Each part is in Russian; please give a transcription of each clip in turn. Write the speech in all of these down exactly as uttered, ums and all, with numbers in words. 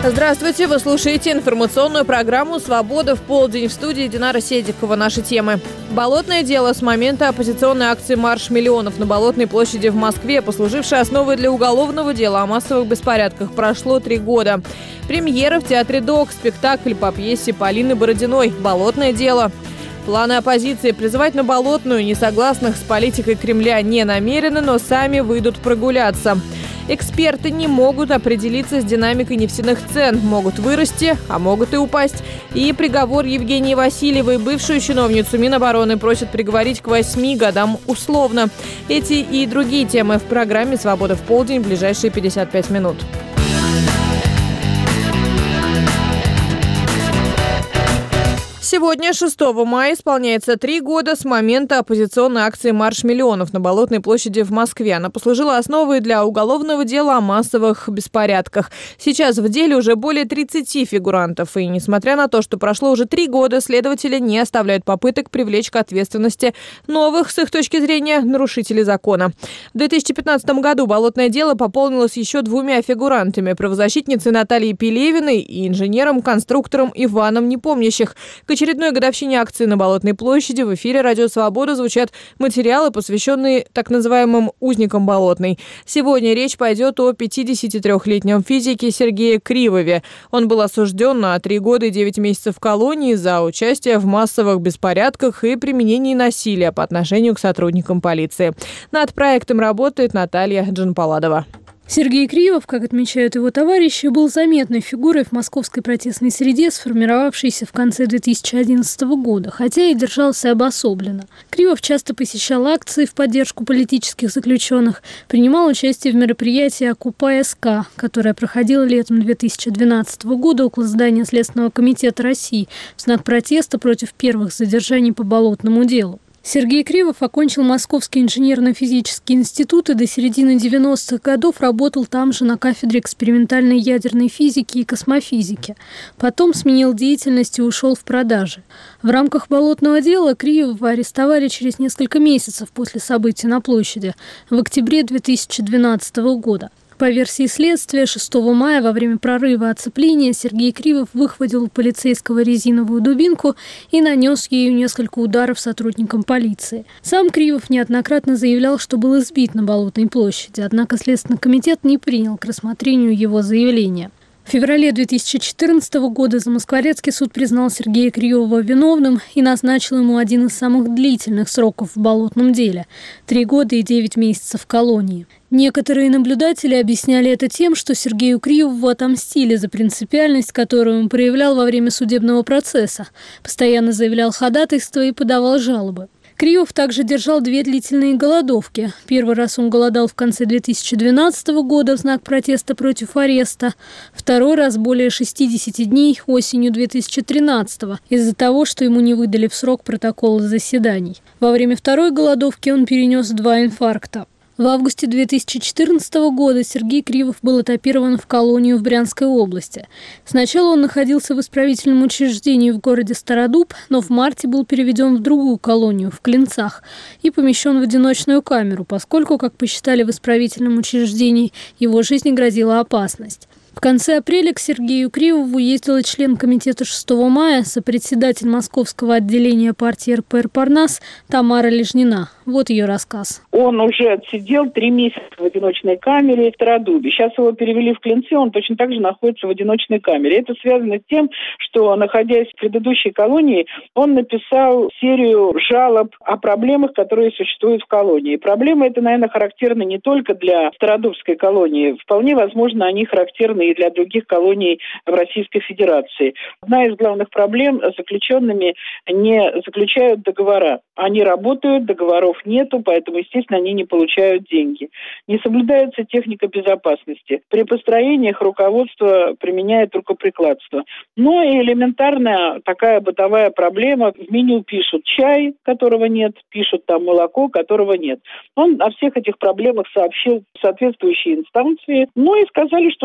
Здравствуйте, вы слушаете информационную программу «Свобода в полдень». В студии Динара Седикова. Наши темы. Болотное дело. С момента оппозиционной акции «Марш миллионов» на Болотной площади в Москве, послужившей основой для уголовного дела о массовых беспорядках, прошло три года. Премьера в театре ДОК. Спектакль по пьесе Полины Бородиной «Болотное дело». Планы оппозиции призывать на Болотную несогласных с политикой Кремля не намерены, но сами выйдут прогуляться. Эксперты не могут определиться с динамикой нефтяных цен. Могут вырасти, а могут и упасть. И приговор Евгении Васильевой, бывшую чиновницу Минобороны, просят приговорить к восьми годам условно. Эти и другие темы в программе «Свобода в полдень» в ближайшие пятьдесят пять минут. Сегодня, шестого мая, исполняется три года с момента оппозиционной акции «Марш миллионов» на Болотной площади в Москве. Она послужила основой для уголовного дела о массовых беспорядках. Сейчас в деле уже более тридцати фигурантов. И несмотря на то, что прошло уже три года, следователи не оставляют попыток привлечь к ответственности новых, с их точки зрения, нарушителей закона. В две тысячи пятнадцатом году Болотное дело пополнилось еще двумя фигурантами – правозащитницей Натальей Пелевиной и инженером-конструктором Иваном Непомнящих. К очередной годовщине акции на Болотной площади в эфире «Радио Свобода» звучат материалы, посвященные так называемым узникам Болотной. Сегодня речь пойдет о пятидесятитрёхлетнем физике Сергее Кривове. Он был осужден на три года и девять месяцев колонии за участие в массовых беспорядках и применении насилия по отношению к сотрудникам полиции. Над проектом работает Наталья Джанпаладова. Сергей Кривов, как отмечают его товарищи, был заметной фигурой в московской протестной среде, сформировавшейся в конце две тысячи одиннадцатого года, хотя и держался обособленно. Кривов часто посещал акции в поддержку политических заключенных, принимал участие в мероприятии «Окупай СК», которое проходило летом две тысячи двенадцатого года около здания Следственного комитета России в знак протеста против первых задержаний по Болотному делу. Сергей Кривов окончил Московский инженерно-физический институт и до середины девяностых годов работал там же на кафедре экспериментальной ядерной физики и космофизики. Потом сменил деятельность и ушел в продажи. В рамках Болотного дела Кривова арестовали через несколько месяцев после событий на площади, в октябре две тысячи двенадцатого года. По версии следствия, шестого мая во время прорыва оцепления Сергей Кривов выхватил у полицейского резиновую дубинку и нанес ею несколько ударов сотрудникам полиции. Сам Кривов неоднократно заявлял, что был избит на Болотной площади, однако Следственный комитет не принял к рассмотрению его заявления. В феврале две тысячи четырнадцатого года Замоскворецкий суд признал Сергея Кривова виновным и назначил ему один из самых длительных сроков в Болотном деле – три года и девять месяцев колонии. Некоторые наблюдатели объясняли это тем, что Сергею Кривову отомстили за принципиальность, которую он проявлял во время судебного процесса, постоянно заявлял ходатайство и подавал жалобы. Кривов также держал две длительные голодовки. Первый раз он голодал в конце две тысячи двенадцатого года в знак протеста против ареста. Второй раз более шестидесяти дней осенью две тысячи тринадцатого из-за того, что ему не выдали в срок протоколы заседаний. Во время второй голодовки он перенес два инфаркта. В августе две тысячи четырнадцатого года Сергей Кривов был этапирован в колонию в Брянской области. Сначала он находился в исправительном учреждении в городе Стародуб, но в марте был переведен в другую колонию, в Клинцах, и помещен в одиночную камеру, поскольку, как посчитали в исправительном учреждении, его жизни грозила опасность. В конце апреля к Сергею Кривову ездила член комитета шестого мая, сопредседатель московского отделения партии эр пэ эр «Парнас» Тамара Лежнина. Вот ее рассказ. Он уже отсидел три месяца в одиночной камере в Стародубе. Сейчас его перевели в Клинцы, он точно так же находится в одиночной камере. Это связано с тем, что, находясь в предыдущей колонии, он написал серию жалоб о проблемах, которые существуют в колонии. Проблемы это, наверное, характерны не только для Стародубской колонии. Вполне возможно, они характерны и для других колоний в Российской Федерации. Одна из главных проблем – заключенными не заключают договора. Они работают, договоров нету, поэтому, естественно, они не получают деньги. Не соблюдается техника безопасности. При построениях руководство применяет рукоприкладство. Ну и элементарная такая бытовая проблема. В меню пишут чай, которого нет, пишут там молоко, которого нет. Он о всех этих проблемах сообщил соответствующие инстанции. Ну и сказали, что существует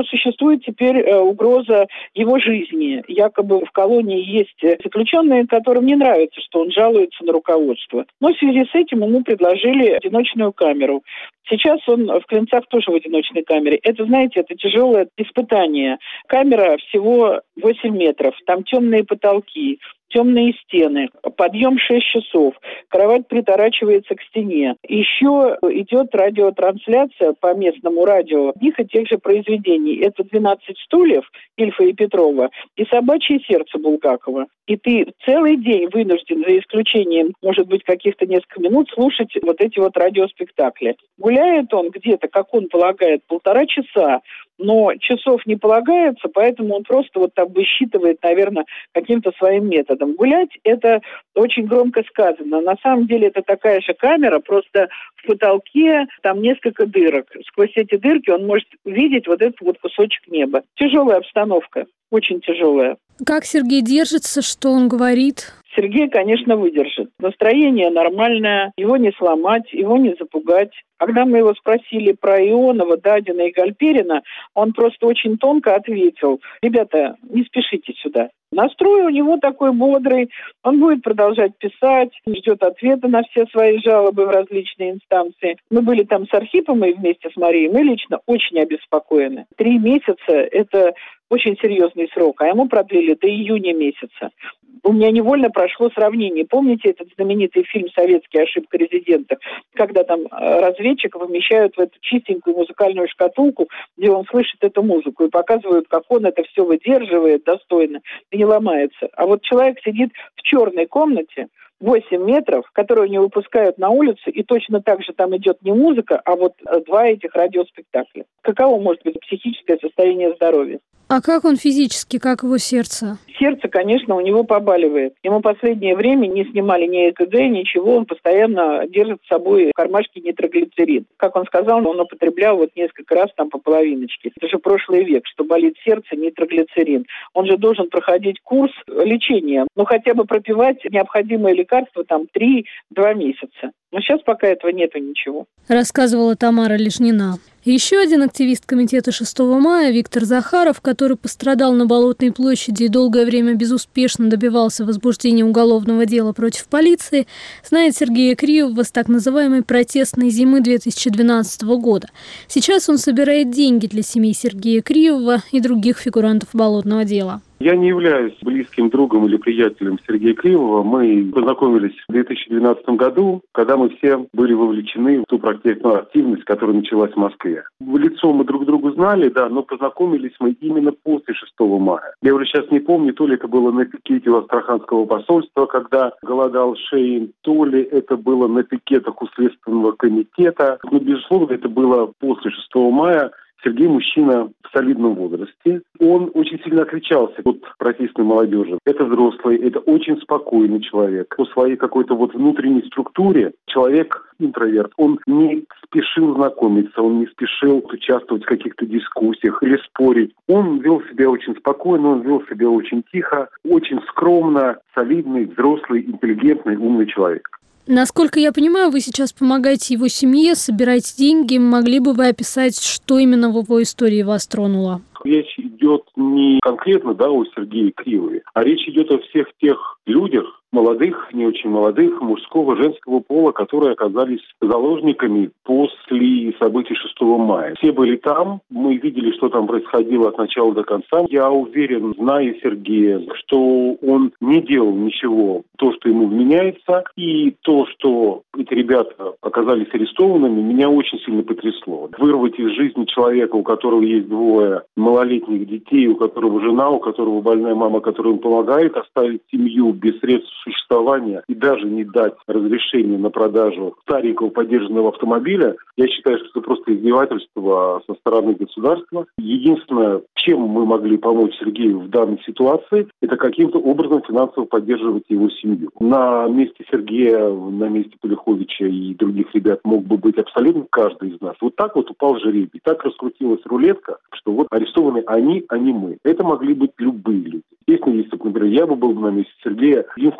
существует теперь угроза его жизни. Якобы в колонии есть заключенные, которым не нравится, что он жалуется на руководство. Но в связи с этим ему предложили одиночную камеру. Сейчас он в Клинцах тоже в одиночной камере. Это, знаете, это тяжелое испытание. Камера всего восемь метров, там темные потолки, темные стены, подъем шесть часов, кровать приторачивается к стене. Еще идет радиотрансляция по местному радио одних и тех же произведений. Это «двенадцать стульев» Ильфа и Петрова и «Собачье сердце» Булгакова. И ты целый день вынужден, за исключением, может быть, каких-то несколько минут, слушать вот эти вот радиоспектакли. Гуляет он где-то, как он полагает, полтора часа, но часов не полагается, поэтому он просто вот так высчитывает, наверное, каким-то своим методом. Гулять – это очень громко сказано. На самом деле это такая же камера, просто в потолке там несколько дырок. Сквозь эти дырки он может видеть вот этот вот кусочек неба. Тяжелая обстановка, очень тяжелая. Как Сергей держится, что он говорит? Сергей, конечно, выдержит. Настроение нормальное, его не сломать, его не запугать. Когда мы его спросили про Ионова, Дадина и Гальперина, он просто очень тонко ответил: ребята, не спешите сюда. Настрой у него такой бодрый, он будет продолжать писать, ждет ответа на все свои жалобы в различные инстанции. Мы были там с Архипом и вместе с Марией, мы лично очень обеспокоены. Три месяца – это очень серьезный срок, а ему продлили до июня месяца. У меня невольно прошло сравнение. Помните этот знаменитый фильм «Советский. Ошибка резидента», когда там разведчика помещают в эту чистенькую музыкальную шкатулку, где он слышит эту музыку, и показывают, как он это все выдерживает достойно и не ломается. А вот человек сидит в черной комнате, восемь метров, которую не выпускают на улицу, и точно так же там идет не музыка, а вот два этих радиоспектакля. Каково может быть психическое состояние здоровья? А как он физически, как его сердце? Сердце, конечно, у него побаливает. Ему последнее время не снимали ни ЭКГ, ничего, он постоянно держит с собой в кармашке нитроглицерин. Как он сказал, он употреблял вот несколько раз там по половиночке. Это же прошлый век, что болит сердце, нитроглицерин. Он же должен проходить курс лечения, ну хотя бы пропивать необходимые лекарства там три-два месяца. Но сейчас пока этого нету ничего. Рассказывала Тамара Лежнина. Еще один активист комитета шестого мая Виктор Захаров, который пострадал на Болотной площади и долгое время безуспешно добивался возбуждения уголовного дела против полиции, знает Сергея Криевого с так называемой протестной зимы две тысячи двенадцатого года. Сейчас он собирает деньги для семей Сергея Криевого и других фигурантов болотного дела. Я не являюсь близким другом или приятелем Сергея Криевого. Мы познакомились в две тысячи двенадцатом году, когда мы все были вовлечены в ту протестную активность, которая началась в Москве. В лицо мы друг другу знали, да, но познакомились мы именно после шестого мая. Я уже сейчас не помню, то ли это было на пикете у Астраханского посольства, когда голодал Шейн, то ли это было на пикетах у Следственного комитета. Но, безусловно, это было после шестого мая. Сергей мужчина в солидном возрасте. Он очень сильно отличался от протестной молодежи. Это взрослый, это очень спокойный человек. По своей какой-то вот внутренней структуре человек интроверт. Он не спешил знакомиться, он не спешил участвовать в каких-то дискуссиях или спорить. Он вел себя очень спокойно, он вел себя очень тихо, очень скромно, солидный, взрослый, интеллигентный, умный человек. Насколько я понимаю, вы сейчас помогаете его семье, собираете деньги. Могли бы вы описать, что именно в его истории вас тронуло? Речь идет не конкретно, да, о Сергее Криевове, а речь идет о всех тех людях, молодых, не очень молодых, мужского, женского пола, которые оказались заложниками после событий шестого мая. Все были там, мы видели, что там происходило от начала до конца. Я уверен, зная Сергея, что он не делал ничего, то, что ему вменяется, и то, что эти ребята оказались арестованными, меня очень сильно потрясло. Вырвать из жизни человека, у которого есть двое малолетних детей, у которого жена, у которого больная мама, которая ему помогает, оставить семью без средств существования и даже не дать разрешение на продажу старенького подержанного автомобиля, я считаю, что это просто издевательство со стороны государства. Единственное, чем мы могли помочь Сергею в данной ситуации, это каким-то образом финансово поддерживать его семью. На месте Сергея, на месте Полиховича и других ребят мог бы быть абсолютно каждый из нас. Вот так вот упал жребий, так раскрутилась рулетка, что вот арестованы они, а не мы. Это могли быть любые люди. Естественно, если, например, я бы был на месте Сергея, единственное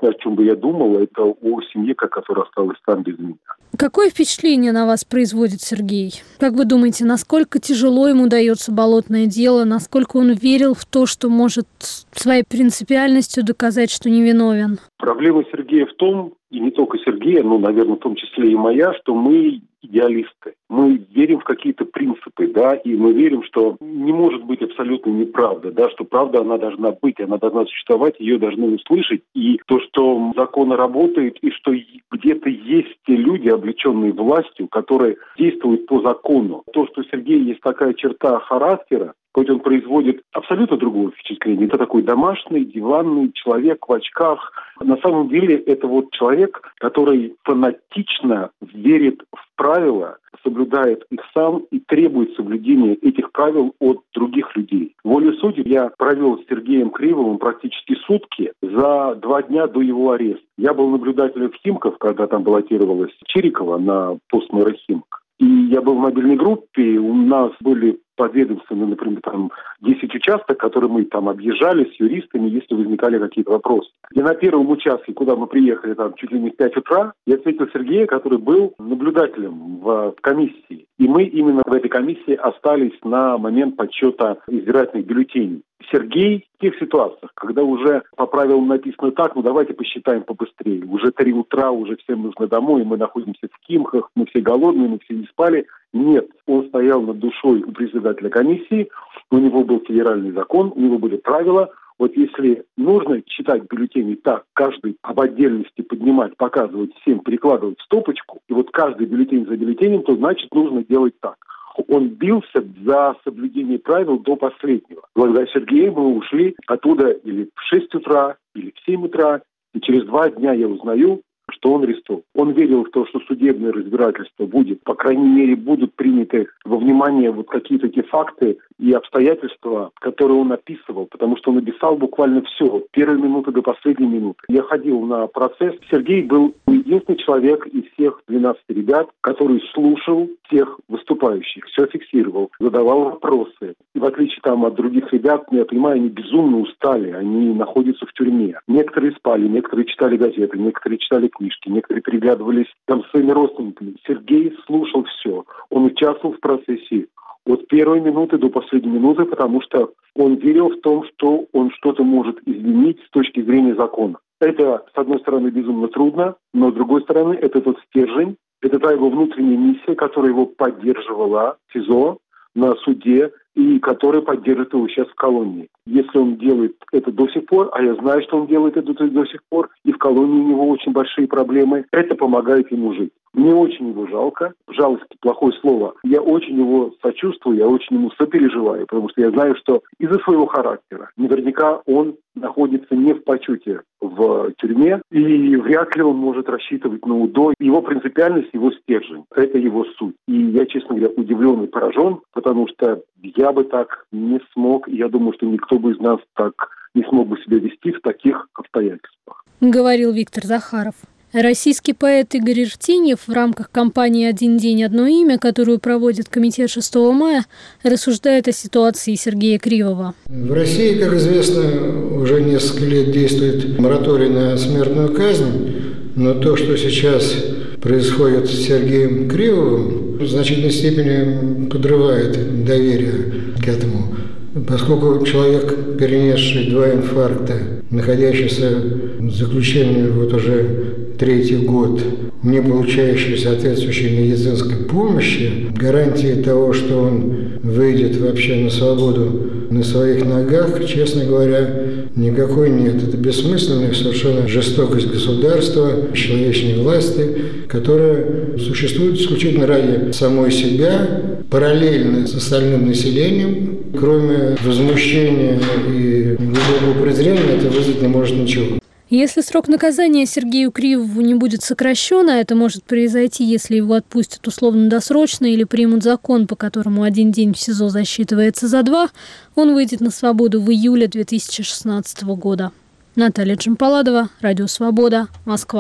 о чем бы я думал, это о семье, которая осталась там без меня. Какое впечатление на вас производит Сергей? Как вы думаете, насколько тяжело ему дается болотное дело, насколько он верил в то, что может своей принципиальностью доказать, что невиновен? Проблема Сергея в том, и не только Сергея, но, наверное, в том числе и моя, что мы идеалисты. Мы верим в какие-то принципы, да, и мы верим, что не может быть абсолютно неправда, да, что правда, она должна быть, она должна существовать, ее должны услышать, и то, что закон работает, и что где-то есть те люди, облеченные властью, которые действуют по закону. То, что у Сергея есть такая черта характера, хоть он производит абсолютно другое впечатление. Это такой домашний, диванный человек в очках. На самом деле это вот человек, который фанатично верит в правила, соблюдает их сам и требует соблюдения этих правил от других людей. Волей судеб я провел с Сергеем Кривовым практически сутки за два дня до его ареста. Я был наблюдателем в Химках, когда там баллотировалась Чирикова на пост мэра Химок. И я был в мобильной группе, у нас были подведомственны, например, там десять участков, которые мы там объезжали с юристами, если возникали какие-то вопросы. И на первом участке, куда мы приехали там чуть ли не в пять утра, я встретил Сергея, который был наблюдателем в комиссии. И мы именно в этой комиссии остались на момент подсчета избирательных бюллетеней. Сергей в тех ситуациях, когда уже по правилам написано так, ну давайте посчитаем побыстрее. Уже три утра, уже всем нужно домой, мы находимся в Химках, мы все голодные, мы все не спали. Нет, он стоял над душой у председателя комиссии, у него был федеральный закон, у него были правила. Вот если нужно читать бюллетени так, каждый об отдельности поднимать, показывать всем, перекладывать в стопочку, и вот каждый бюллетень за бюллетенем, то значит нужно делать так. Он бился за соблюдение правил до последнего. Благодаря Сергею мы ушли оттуда или в шесть утра, или в семь утра, и через два дня я узнаю, что он арестован. Он верил в то, что судебное разбирательство будет, по крайней мере, будут приняты во внимание вот какие-то те факты и обстоятельства, которые он описывал, потому что он написал буквально все, от первой минуты до последней минуты. Я ходил на процесс. Сергей был единственный человек из всех двенадцати ребят, который слушал всех выступающих, все фиксировал, задавал вопросы. И в отличие там от других ребят, я понимаю, они безумно устали, они находятся в тюрьме. Некоторые спали, некоторые читали газеты, некоторые читали книжки, некоторые переглядывались там с своими родственниками. Сергей слушал все. Он участвовал в процессе от первой минуты до последней минуты, потому что он верил в том, что он что-то может изменить с точки зрения закона. Это, с одной стороны, безумно трудно, но с другой стороны, это тот стержень, это та его внутренняя миссия, которая его поддерживала в СИЗО, на суде, и которая поддерживает его сейчас в колонии. Если он делает это до сих пор, а я знаю, что он делает это до сих пор, и в колонии у него очень большие проблемы, это помогает ему жить. Мне очень его жалко. Жалость – плохое слово. Я очень его сочувствую, я очень ему сопереживаю, потому что я знаю, что из-за своего характера наверняка он находится не в почете в тюрьме, и вряд ли он может рассчитывать на УДО. Его принципиальность, его стержень – это его суть. И я, честно говоря, удивлен и поражен, потому что я бы так не смог, и я думаю, что никто бы из нас так не смог бы себя вести в таких обстоятельствах. Говорил Виктор Захаров. Российский поэт Игорь Иртиньев в рамках кампании «Один день, одно имя», которую проводит комитет шестого мая, рассуждает о ситуации Сергея Кривова. В России, как известно, уже несколько лет действует мораторий на смертную казнь, но то, что сейчас происходит с Сергеем Кривовым, в значительной степени подрывает доверие к этому. Поскольку человек, перенесший два инфаркта, находящийся в заключении вот уже третий год, не получающий соответствующей медицинской помощи, гарантии того, что он выйдет вообще на свободу на своих ногах, честно говоря, никакой нет. Это бессмысленная совершенно жестокость государства, человечной власти, которая существует исключительно ради самой себя, параллельно с остальным населением. Кроме возмущения и глубокого презрения, это вызвать не может ничего. Если срок наказания Сергею Кривову не будет сокращен, а это может произойти, если его отпустят условно-досрочно или примут закон, по которому один день в СИЗО засчитывается за два, он выйдет на свободу в июле две тысячи шестнадцатого года. Наталья Джампаладова, Радио Свобода, Москва.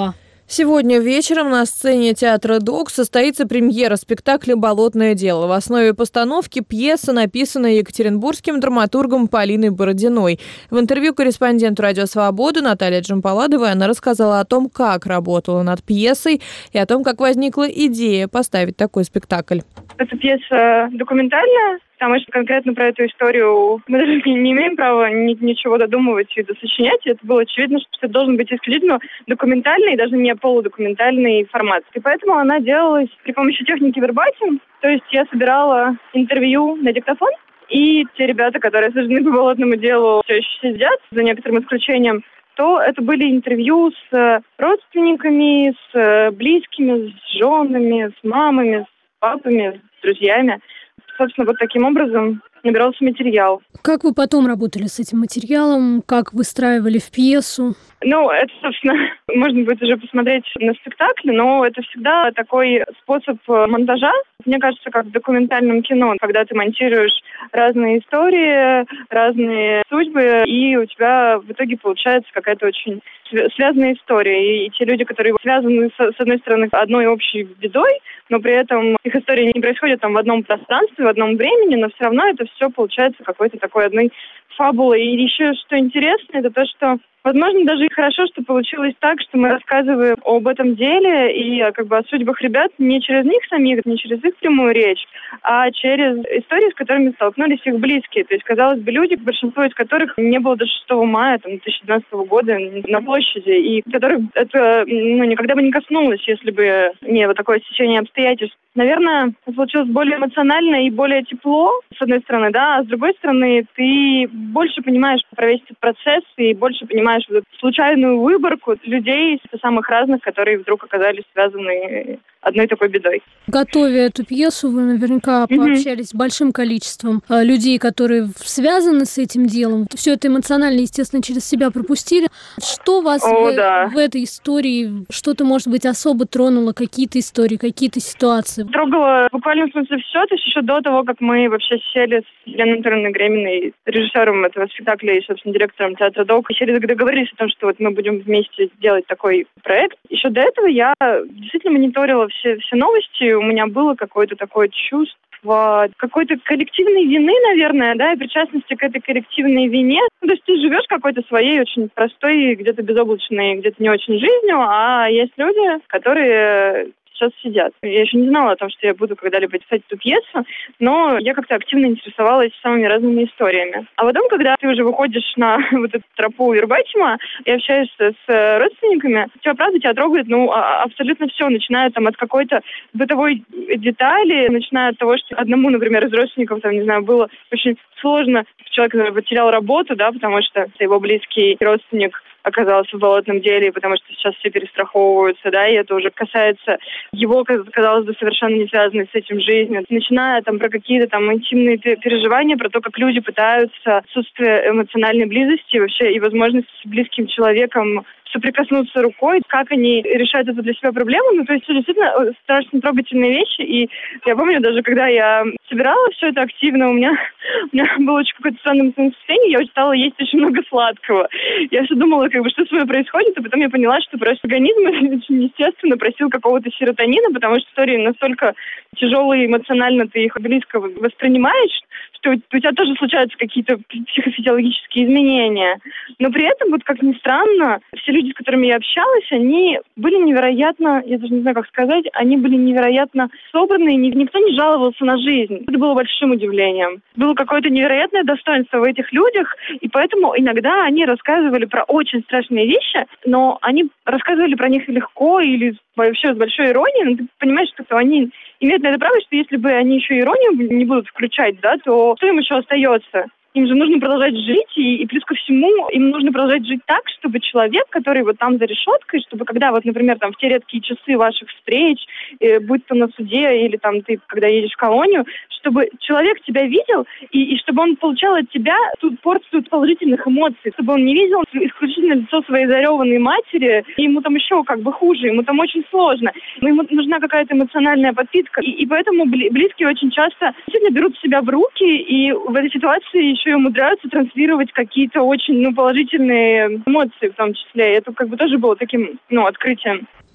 Сегодня вечером на сцене театра ДОК состоится премьера спектакля «Болотное дело». В основе постановки пьеса, написанная екатеринбургским драматургом Полиной Бородиной. В интервью корреспонденту «Радио Свобода» Наталье Джампаладовой она рассказала о том, как работала над пьесой и о том, как возникла идея поставить такой спектакль. Эта пьеса документальная, потому что конкретно про эту историю мы даже не имеем права ни, ничего додумывать и досочинять. Это было очевидно, что это должен быть исключительно документальный, даже не полудокументальный формат. И поэтому она делалась при помощи техники вербатим. То есть я собирала интервью на диктофон, и те ребята, которые осуждены по болотному делу, все еще сидят, за некоторым исключением, то это были интервью с родственниками, с близкими, с женами, с мамами, с папами, с друзьями. Собственно, вот таким образом набирался материал. Как вы потом работали с этим материалом? Как выстраивали в пьесу? Ну, это, собственно, можно будет уже посмотреть на спектакле, но это всегда такой способ монтажа. Мне кажется, как в документальном кино, когда ты монтируешь разные истории, разные судьбы, и у тебя в итоге получается какая-то очень связанная история. И те люди, которые связаны, с одной стороны, одной общей бедой, но при этом их история не происходит там в одном пространстве, в одном времени, но все равно это все получается какой-то такой одной фабулой. И еще что интересно, это то, что возможно, даже и хорошо, что получилось так, что мы рассказываем об этом деле и как бы о судьбах ребят не через них самих, не через их прямую речь, а через истории, с которыми столкнулись их близкие. То есть, казалось бы, люди, большинство из которых не было до шестого мая там, две тысячи двенадцатого года на площади, и которых это ну, никогда бы не коснулось, если бы не вот такое стечение обстоятельств. Наверное, получилось более эмоционально и более тепло, с одной стороны, да, а с другой стороны, ты больше понимаешь про весь этот процесс и больше понимаешь вот эту случайную выборку людей самых разных, которые вдруг оказались связаны одной такой бедой. Готовя эту пьесу, вы наверняка пообщались mm-hmm. с большим количеством э, людей, которые связаны с этим делом. Все это эмоционально, естественно, через себя пропустили. Что вас О, в, да. в этой истории, что-то, может быть, особо тронуло, какие-то истории, какие-то ситуации? Трогало буквально в смысле все, то есть еще до того, как мы вообще сели с Еленой Анатольевной Греминой, режиссером этого спектакля и, собственно, директором театра ДОК, и сели, договорились о том, что вот мы будем вместе делать такой проект. Еще до этого я действительно мониторила все, все новости, у меня было какое-то такое чувство какой-то коллективной вины, наверное, да, и причастности к этой коллективной вине. Ну, то есть ты живешь какой-то своей очень простой, где-то безоблачной, где-то не очень жизнью, а есть люди, которые сейчас сидят. Я еще не знала о том, что я буду когда-либо писать эту пьесу, но я как-то активно интересовалась самыми разными историями. А потом, когда ты уже выходишь на вот эту тропу вербатима и общаешься с родственниками, тебя, правда, тебя трогает, ну, абсолютно все, начиная там от какой-то бытовой детали, начиная от того, что одному, например, из родственников, там, не знаю, было очень сложно, человек, который потерял работу, да, потому что его близкий родственник оказался в болотном деле, потому что сейчас все перестраховываются, да, и это уже касается его, казалось бы, совершенно не связанной с этим жизни. Начиная там про какие-то там интимные переживания, про то, как люди пытаются отсутствие эмоциональной близости вообще и возможность с близким человеком соприкоснуться рукой, как они решают эту для себя проблему. Ну, то есть, действительно, страшно трогательные вещи. И я помню, даже когда я собирала все это активно, у меня, у меня было очень какое-то странное состояние, я стала есть очень много сладкого. Я все думала, как бы, что с вами происходит, а потом я поняла, что просто организм очень естественно просил какого-то серотонина, потому что истории настолько тяжелые эмоционально, ты их близко воспринимаешь, что у тебя тоже случаются какие-то психофизиологические изменения. Но при этом, вот как ни странно, все люди, с которыми я общалась, они были невероятно, я даже не знаю, как сказать, они были невероятно собранные, никто не жаловался на жизнь. Это было большим удивлением. Было какое-то невероятное достоинство в этих людях, и поэтому иногда они рассказывали про очень страшные вещи, но они рассказывали про них легко или вообще с большой иронией, но ты понимаешь, что они имеют на это право, что если бы они еще иронию не будут включать, да, то что им еще остается? Им же нужно продолжать жить, и, и плюс ко всему им нужно продолжать жить так, чтобы человек, который вот там за решеткой, чтобы когда вот, например, там в те редкие часы ваших встреч, э, будь то на суде или там ты, когда едешь в колонию, чтобы человек тебя видел, и, и чтобы он получал от тебя ту порцию положительных эмоций, чтобы он не видел исключительно лицо своей зареванной матери, и ему там еще как бы хуже, ему там очень сложно, но ему нужна какая-то эмоциональная подпитка, и, и поэтому близкие очень часто действительно берут себя в руки, и в этой ситуации еще и умудряются транслировать какие-то очень ну, положительные эмоции в том числе. Это как бы тоже было таким ну, открытием.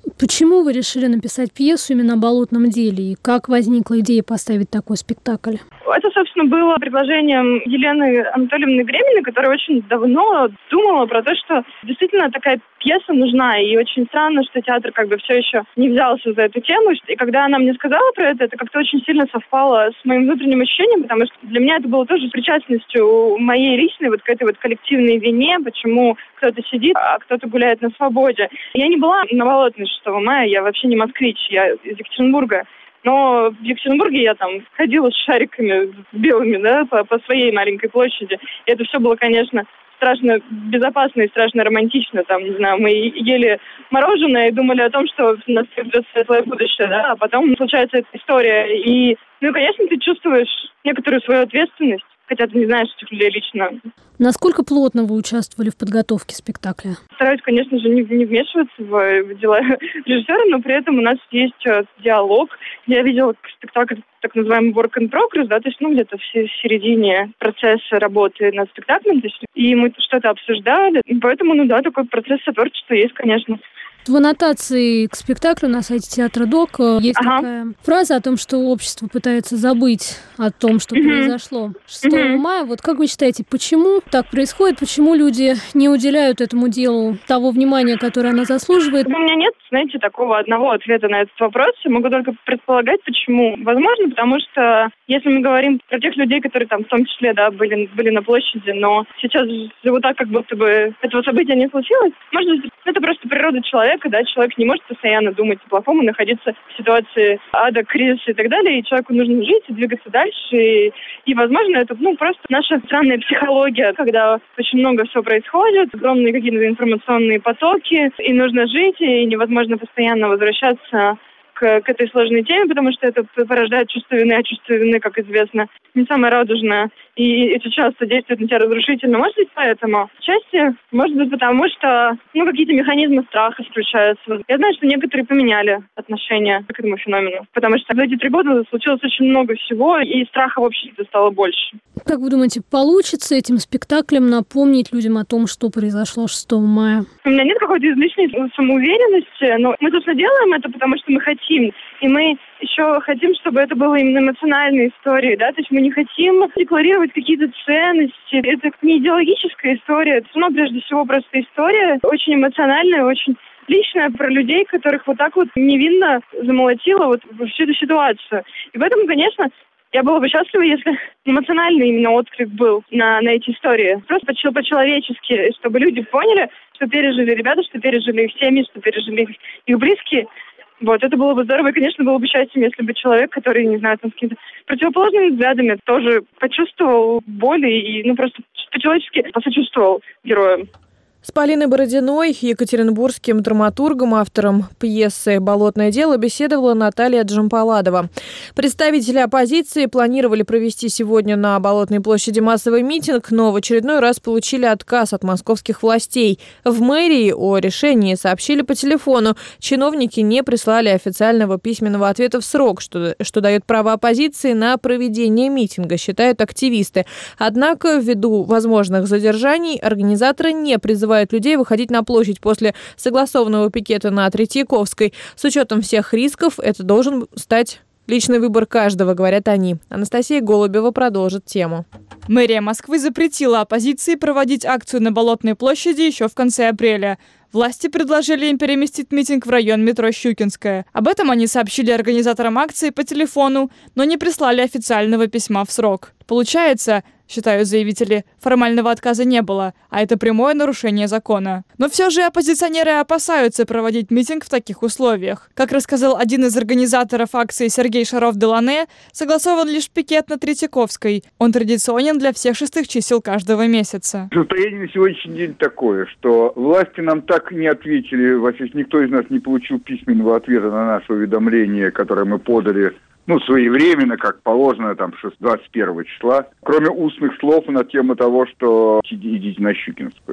Почему вы решили написать пьесу именно о болотном деле? И как возникла идея поставить такой спектакль? Это, собственно, было предложением Елены Анатольевны Греминой, которая очень давно думала про то, что действительно такая пьеса нужна. И очень странно, что театр как бы все еще не взялся за эту тему. И когда она мне сказала про это, это как-то очень сильно совпало с моим внутренним ощущением, потому что для меня это было тоже причастностью моей личной вот к этой вот коллективной вине, почему кто-то сидит, а кто-то гуляет на свободе. Я не была на Болотной шестого мая, я вообще не москвич, я из Екатеринбурга. Но в Екатеринбурге я там ходила с шариками с белыми, да, по, по своей маленькой площади. И это все было, конечно, страшно безопасно и страшно романтично. Там, не знаю, мы ели мороженое и думали о том, что у нас ждет светлое будущее, да, а потом случается эта история. И, ну, конечно, ты чувствуешь некоторую свою ответственность, хотя ты не знаешь этих людей лично. Насколько плотно вы участвовали в подготовке спектакля? Стараюсь, конечно же, не, не вмешиваться в, в дела режиссера, но при этом у нас есть диалог. Я видела спектакль, так называемый work in progress, да, то есть, ну, где-то в середине процесса работы над спектаклем, то есть, и мы что-то обсуждали, и поэтому, ну да, такой процесс сотворчества есть, конечно. В аннотации к спектаклю на сайте Театра Док есть ага. такая фраза о том, что общество пытается забыть о том, что mm-hmm. произошло шестого mm-hmm. мая. Вот как вы считаете, почему так происходит? Почему люди не уделяют этому делу того внимания, которое оно заслуживает? У меня нет, знаете, такого одного ответа на этот вопрос. Я могу только предполагать, почему. Возможно, потому что если мы говорим про тех людей, которые там в том числе, да, были, были на площади, но сейчас живут так, как будто бы этого события не случилось, может быть, это просто природа человека. Да, человек не может постоянно думать о плохом и находиться в ситуации ада, кризиса и так далее, и человеку нужно жить и двигаться дальше. И, и возможно, это ну, просто наша странная психология, когда очень много всего происходит, огромные какие-то информационные потоки, и нужно жить, и невозможно постоянно возвращаться к, к этой сложной теме, потому что это порождает чувство вины, а чувство вины, как известно, не самое радужное, и это часто действует на тебя разрушительно. Может быть, поэтому. Отчасти, может быть, потому что ну, какие-то механизмы страха включаются. Я знаю, что некоторые поменяли отношение к этому феномену, потому что за эти три года случилось очень много всего, и страха в обществе стало больше. Как вы думаете, получится этим спектаклем напомнить людям о том, что произошло шестого мая? У меня нет какой-то излишней самоуверенности, но мы, собственно, делаем это, потому что мы хотим. И мы еще хотим, чтобы это было именно эмоциональной историей, да, то есть мы не хотим декларировать какие-то ценности. Это не идеологическая история, это, ну, прежде всего, просто история очень эмоциональная, очень личная про людей, которых вот так вот невинно замолотило вот всю эту ситуацию. И поэтому, конечно, я была бы счастлива, если эмоциональный именно отклик был на, на эти истории. Просто по-человечески, чтобы люди поняли, что пережили ребята, что пережили их семьи, что пережили их, их близкие. Вот, это было бы здорово, и, конечно, было бы счастьем, если бы человек, который, не знаю, там, с какими-то противоположными взглядами, тоже почувствовал боль и, ну, просто по-человечески посочувствовал героям. С Полиной Бородиной, екатеринбургским драматургом, автором пьесы «Болотное дело», беседовала Наталья Джампаладова. Представители оппозиции планировали провести сегодня на Болотной площади массовый митинг, но в очередной раз получили отказ от московских властей. В мэрии о решении сообщили по телефону. Чиновники не прислали официального письменного ответа в срок, что, что дает право оппозиции на проведение митинга, считают активисты. Однако, ввиду возможных задержаний, организаторы не призывают людей выходить на площадь после согласованного пикета на Третьяковской. С учетом всех рисков это должен стать личный выбор каждого, говорят они. Анастасия Голубева продолжит тему. Мэрия Москвы запретила оппозиции проводить акцию на Болотной площади еще в конце апреля. Власти предложили им переместить митинг в район метро Щукинская. Об этом они сообщили организаторам акции по телефону, но не прислали официального письма в срок. Получается, считают заявители, формального отказа не было, а это прямое нарушение закона. Но все же оппозиционеры опасаются проводить митинг в таких условиях. Как рассказал один из организаторов акции Сергей Шаров-Делане, согласован лишь пикет на Третьяковской. Он традиционен для всех шестых чисел каждого месяца. Состояние на сегодняшний день такое, что власти нам так не ответили, вообще никто из нас не получил письменного ответа на наше уведомление, которое мы подали, ну, своевременно, как положено, там, двадцать первого числа, кроме устных слов на тему того, что идите на Щукинскую.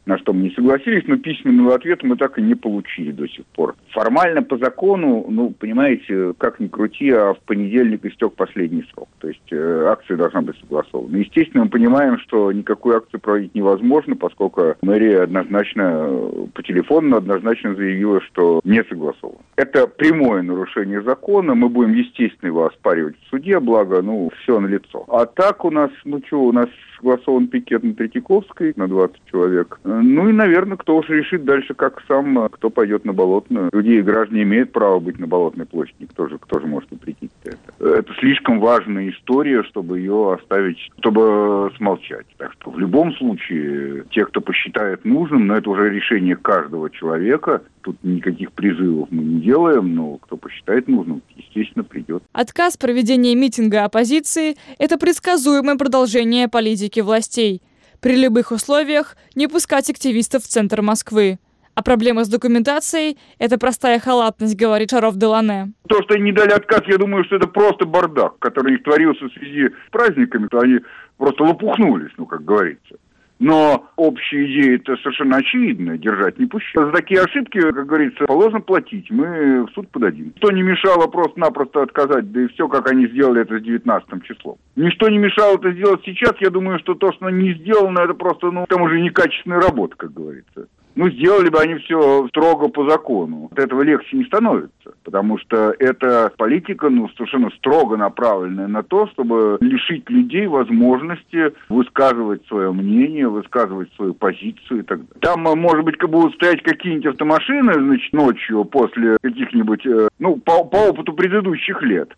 на что мы не согласились, но письменного ответа мы так и не получили до сих пор. Формально по закону, ну, понимаете, как ни крути, а в понедельник истек последний срок. То есть э, акция должна быть согласована. Естественно, мы понимаем, что никакую акцию проводить невозможно, поскольку мэрия однозначно по телефону однозначно заявила, что не согласовано. Это прямое нарушение закона. Мы будем, естественно, его оспаривать в суде, благо, ну, все налицо. А так у нас, ну что, у нас согласован пикет на Третьяковской на двадцать человек. Ну и, наверное, кто уж решит дальше, как сам, кто пойдет на Болотную. Люди и граждане имеют право быть на Болотной площади. Кто же, кто же может запретить это? Это слишком важная история, чтобы ее оставить, чтобы смолчать. Так что в любом случае, те, кто посчитает нужным, но это уже решение каждого человека. Тут никаких призывов мы не делаем, но кто посчитает нужным, естественно, придет. Отказ проведения митинга оппозиции – это предсказуемое продолжение политики властей. При любых условиях не пускать активистов в центр Москвы. А проблема с документацией – это простая халатность, говорит Шаров-Делане. То, что они не дали отказ, я думаю, что это просто бардак, который у них творился в связи с праздниками, то они просто лопухнулись, ну, как говорится. Но общая идея это совершенно очевидная, держать не пущать. За такие ошибки, как говорится, положено платить, мы в суд подадим. Что не мешало просто-напросто отказать, да и все, как они сделали это с девятнадцатым числом. Ничто не мешало это сделать сейчас, я думаю, что то, что не сделано, это просто, ну, там уже некачественная работа, как говорится. Ну, сделали бы они все строго по закону. От этого легче не становится, потому что эта политика, ну, совершенно строго направленная на то, чтобы лишить людей возможности высказывать свое мнение, высказывать свою позицию и так далее. Там, может быть, будут стоять какие-нибудь автомашины, значит, ночью после каких-нибудь, ну, по, по опыту предыдущих лет,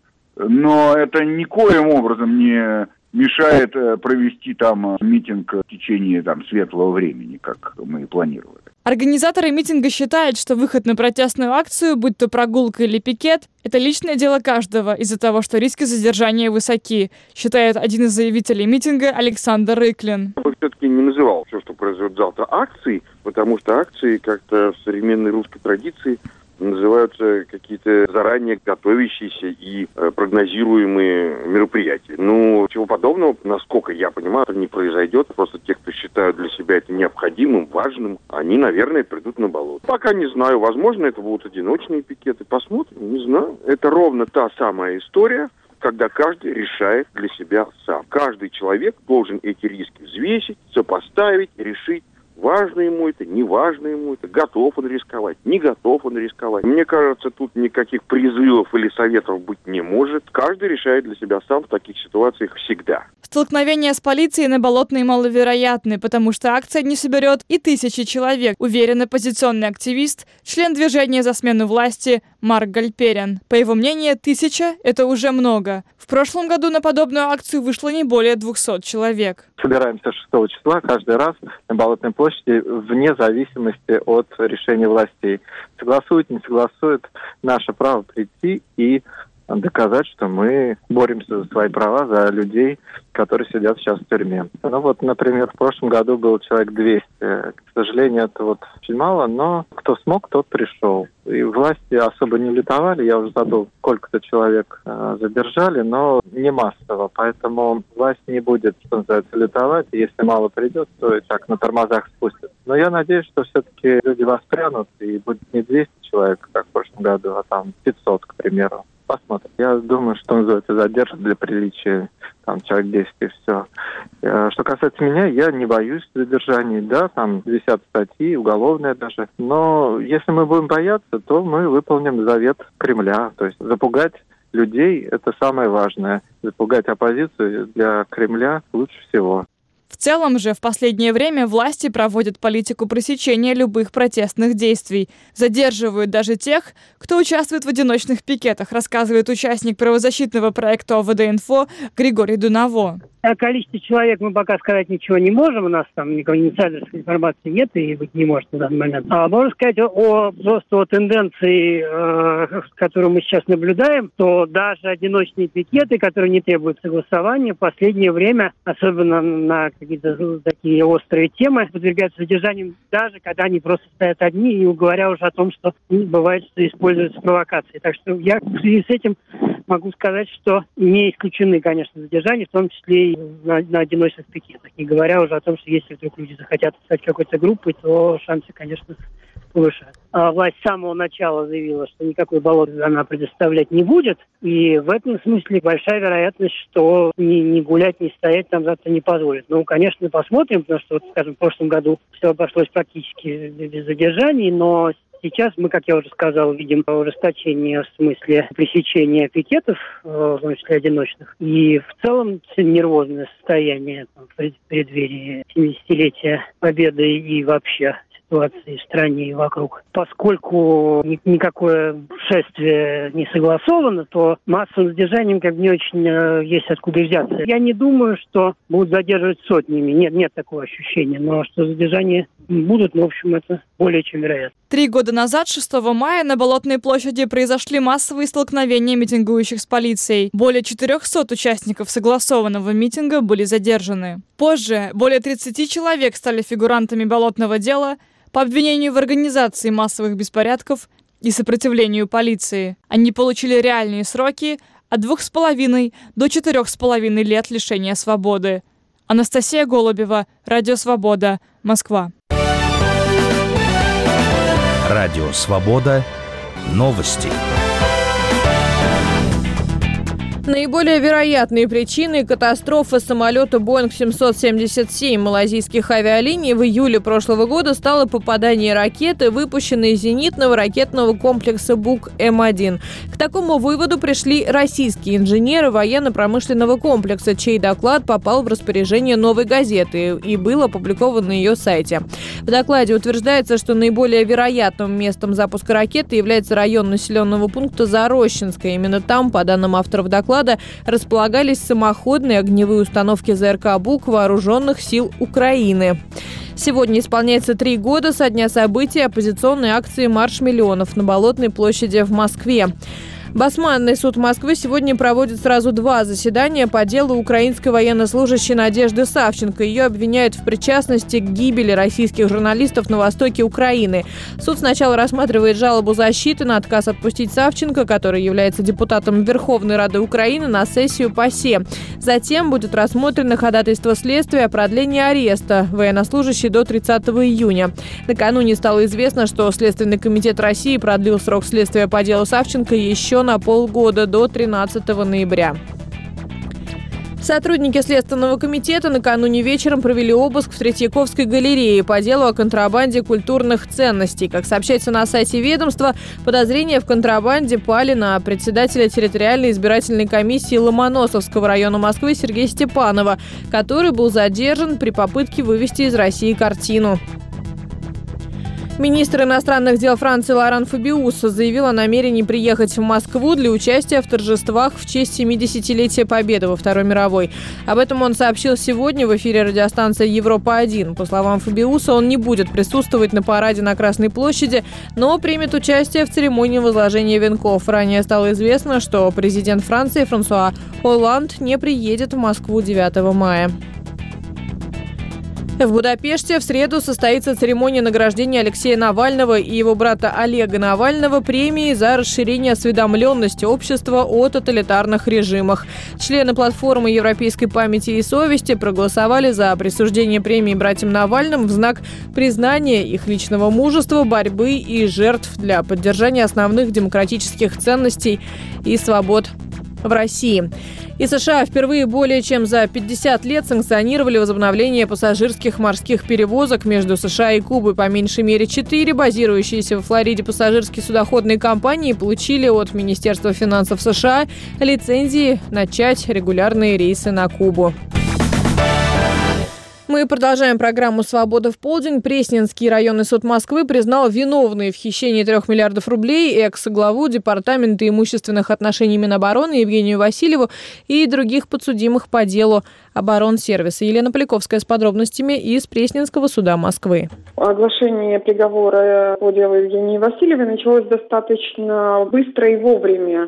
но это никоим образом не мешает провести там митинг в течение там светлого времени, как мы и планировали. Организаторы митинга считают, что выход на протестную акцию, будь то прогулка или пикет, это личное дело каждого из-за того, что риски задержания высоки, считает один из заявителей митинга Александр Рыклин. Я бы все-таки не называл все, что произойдет завтра, акцией, потому что акции как-то в современной русской традиции называются какие-то заранее готовящиеся и э, прогнозируемые мероприятия. Ну, чего подобного, насколько я понимаю, это не произойдет. Просто те, кто считают для себя это необходимым, важным, они, наверное, придут на болото. Пока не знаю, возможно, это будут одиночные пикеты. Посмотрим, не знаю. Это ровно та самая история, когда каждый решает для себя сам. Каждый человек должен эти риски взвесить, сопоставить, решить, важно ему это, не важно ему это, готов он рисковать, не готов он рисковать. Мне кажется, тут никаких призывов или советов быть не может. Каждый решает для себя сам в таких ситуациях всегда. Столкновения с полицией на Болотной маловероятны, потому что акция не соберет и тысячи человек, уверен оппозиционный активист, член движения за смену власти Марк Гальперин. По его мнению, тысяча – это уже много. В прошлом году на подобную акцию вышло не более двухсот человек. Собираемся шестого числа каждый раз на Болотной площади вне зависимости от решения властей. Согласуют, не согласуют, наше право прийти и доказать, что мы боремся за свои права, за людей, которые сидят сейчас в тюрьме. Ну вот, например, в прошлом году было человек двести. К сожалению, это вот очень мало, но кто смог, тот пришел. И власти особо не лютовали, я уже забыл, сколько-то человек э, задержали, но не массово, поэтому власть не будет, что называется, лютовать. Если мало придет, то и так на тормозах спустят. Но я надеюсь, что все-таки люди воспрянут, и будет не двести человек, как в прошлом году, а там пятьсот, к примеру. Посмотрим. Я думаю, что называется, задержат для приличия, там, человек десять и все. Что касается меня, я не боюсь задержаний, да, там висят статьи, уголовные даже. Но если мы будем бояться, то мы выполним завет Кремля. То есть запугать людей – это самое важное. Запугать оппозицию для Кремля лучше всего. В целом же в последнее время власти проводят политику пресечения любых протестных действий. Задерживают даже тех, кто участвует в одиночных пикетах, рассказывает участник правозащитного проекта ОВД-Инфо Григорий Дунаво. О количестве человек мы пока сказать ничего не можем. У нас там никакой инсайдерской информации нет и быть не может на данный момент. А можно сказать о просто о тенденции, э, которую мы сейчас наблюдаем, то даже одиночные пикеты, которые не требуют согласования, в последнее время, особенно на какие-то такие острые темы, подвергаются задержаниям, даже когда они просто стоят одни, не говоря уже о том, что бывает, что используются провокации. Так что я в связи с этим могу сказать, что не исключены, конечно, задержания, в том числе и на, на одиночных пикетах. Не говоря уже о том, что если вдруг люди захотят стать какой-то группой, то шансы, конечно, повышаются. А власть с самого начала заявила, что никакой болота она предоставлять не будет. И в этом смысле большая вероятность, что ни, ни гулять, ни стоять там завтра не позволят. Ну, конечно, посмотрим, потому что, вот, скажем, в прошлом году все обошлось практически без задержаний, но сейчас мы, как я уже сказал, видим ужесточение в смысле пресечения пикетов, в том числе одиночных. И в целом нервозное состояние там, в преддверии семидесятилетия Победы и вообще ситуации в стране и вокруг. Поскольку ни- никакое шествие не согласовано, то массовым задержанием как бы не очень э, есть откуда взяться. Я не думаю, что будут задерживать сотнями. Нет, нет такого ощущения. Но что задержания будут, ну, в общем, это более чем вероятно. Три года назад, шестого мая, на Болотной площади произошли массовые столкновения митингующих с полицией. Более четырехсот участников согласованного митинга были задержаны. Позже более тридцати человек стали фигурантами болотного дела по обвинению в организации массовых беспорядков и сопротивлению полиции. Они получили реальные сроки от двух с половиной до четырех с половиной лет лишения свободы. Анастасия Голубева, Радио Свобода, Москва. Радио Свобода. Новости. Наиболее вероятные причины катастрофы самолета Боинг семьсот семьдесят семь малайзийских авиалиний в июле прошлого года стало попадание ракеты, выпущенной из зенитного ракетного комплекса Бук Эм один. К такому выводу пришли российские инженеры военно-промышленного комплекса, чей доклад попал в распоряжение «Новой газеты» и был опубликован на ее сайте. В докладе утверждается, что наиболее вероятным местом запуска ракеты является район населенного пункта Зарощенское. Именно там, по данным авторов доклада, располагались самоходные огневые установки Зэ Эр Ка «Бук» вооруженных сил Украины. Сегодня исполняется три года со дня событий оппозиционной акции «Марш миллионов» на Болотной площади в Москве. Басманный суд Москвы сегодня проводит сразу два заседания по делу украинской военнослужащей Надежды Савченко. Ее обвиняют в причастности к гибели российских журналистов на востоке Украины. Суд сначала рассматривает жалобу защиты на отказ отпустить Савченко, который является депутатом Верховной Рады Украины, на сессию ПАСЕ. Затем будет рассмотрено ходатайство следствия о продлении ареста военнослужащей до тридцатого июня. Накануне стало известно, что Следственный комитет России продлил срок следствия по делу Савченко еще на полгода, до тринадцатого ноября. Сотрудники Следственного комитета накануне вечером провели обыск в Третьяковской галерее по делу о контрабанде культурных ценностей. Как сообщается на сайте ведомства, подозрения в контрабанде пали на председателя территориальной избирательной комиссии Ломоносовского района Москвы Сергея Степанова, который был задержан при попытке вывести из России картину. Министр иностранных дел Франции Лоран Фабиус заявил о намерении приехать в Москву для участия в торжествах в честь семидесятилетия Победы во Второй мировой. Об этом он сообщил сегодня в эфире радиостанции Европа один. По словам Фабиуса, он не будет присутствовать на параде на Красной площади, но примет участие в церемонии возложения венков. Ранее стало известно, что президент Франции Франсуа Олланд не приедет в Москву девятого мая. В Будапеште в среду состоится церемония награждения Алексея Навального и его брата Олега Навального премией за расширение осведомленности общества о тоталитарных режимах. Члены платформы Европейской памяти и совести проголосовали за присуждение премии братьям Навальным в знак признания их личного мужества, борьбы и жертв для поддержания основных демократических ценностей и свобод в России. И США впервые более чем за пятьдесят лет санкционировали возобновление пассажирских морских перевозок между США и Кубой. По меньшей мере четыре базирующиеся во Флориде пассажирские судоходные компании получили от Министерства финансов США лицензии начать регулярные рейсы на Кубу. Мы продолжаем программу «Свобода в полдень». Пресненский районный суд Москвы признал виновной в хищении трех миллиардов рублей экс-главу Департамента имущественных отношений Минобороны Евгению Васильеву и других подсудимых по делу оборонсервиса. Елена Поляковская с подробностями из Пресненского суда Москвы. Оглашение приговора по делу Евгении Васильевой началось достаточно быстро и вовремя,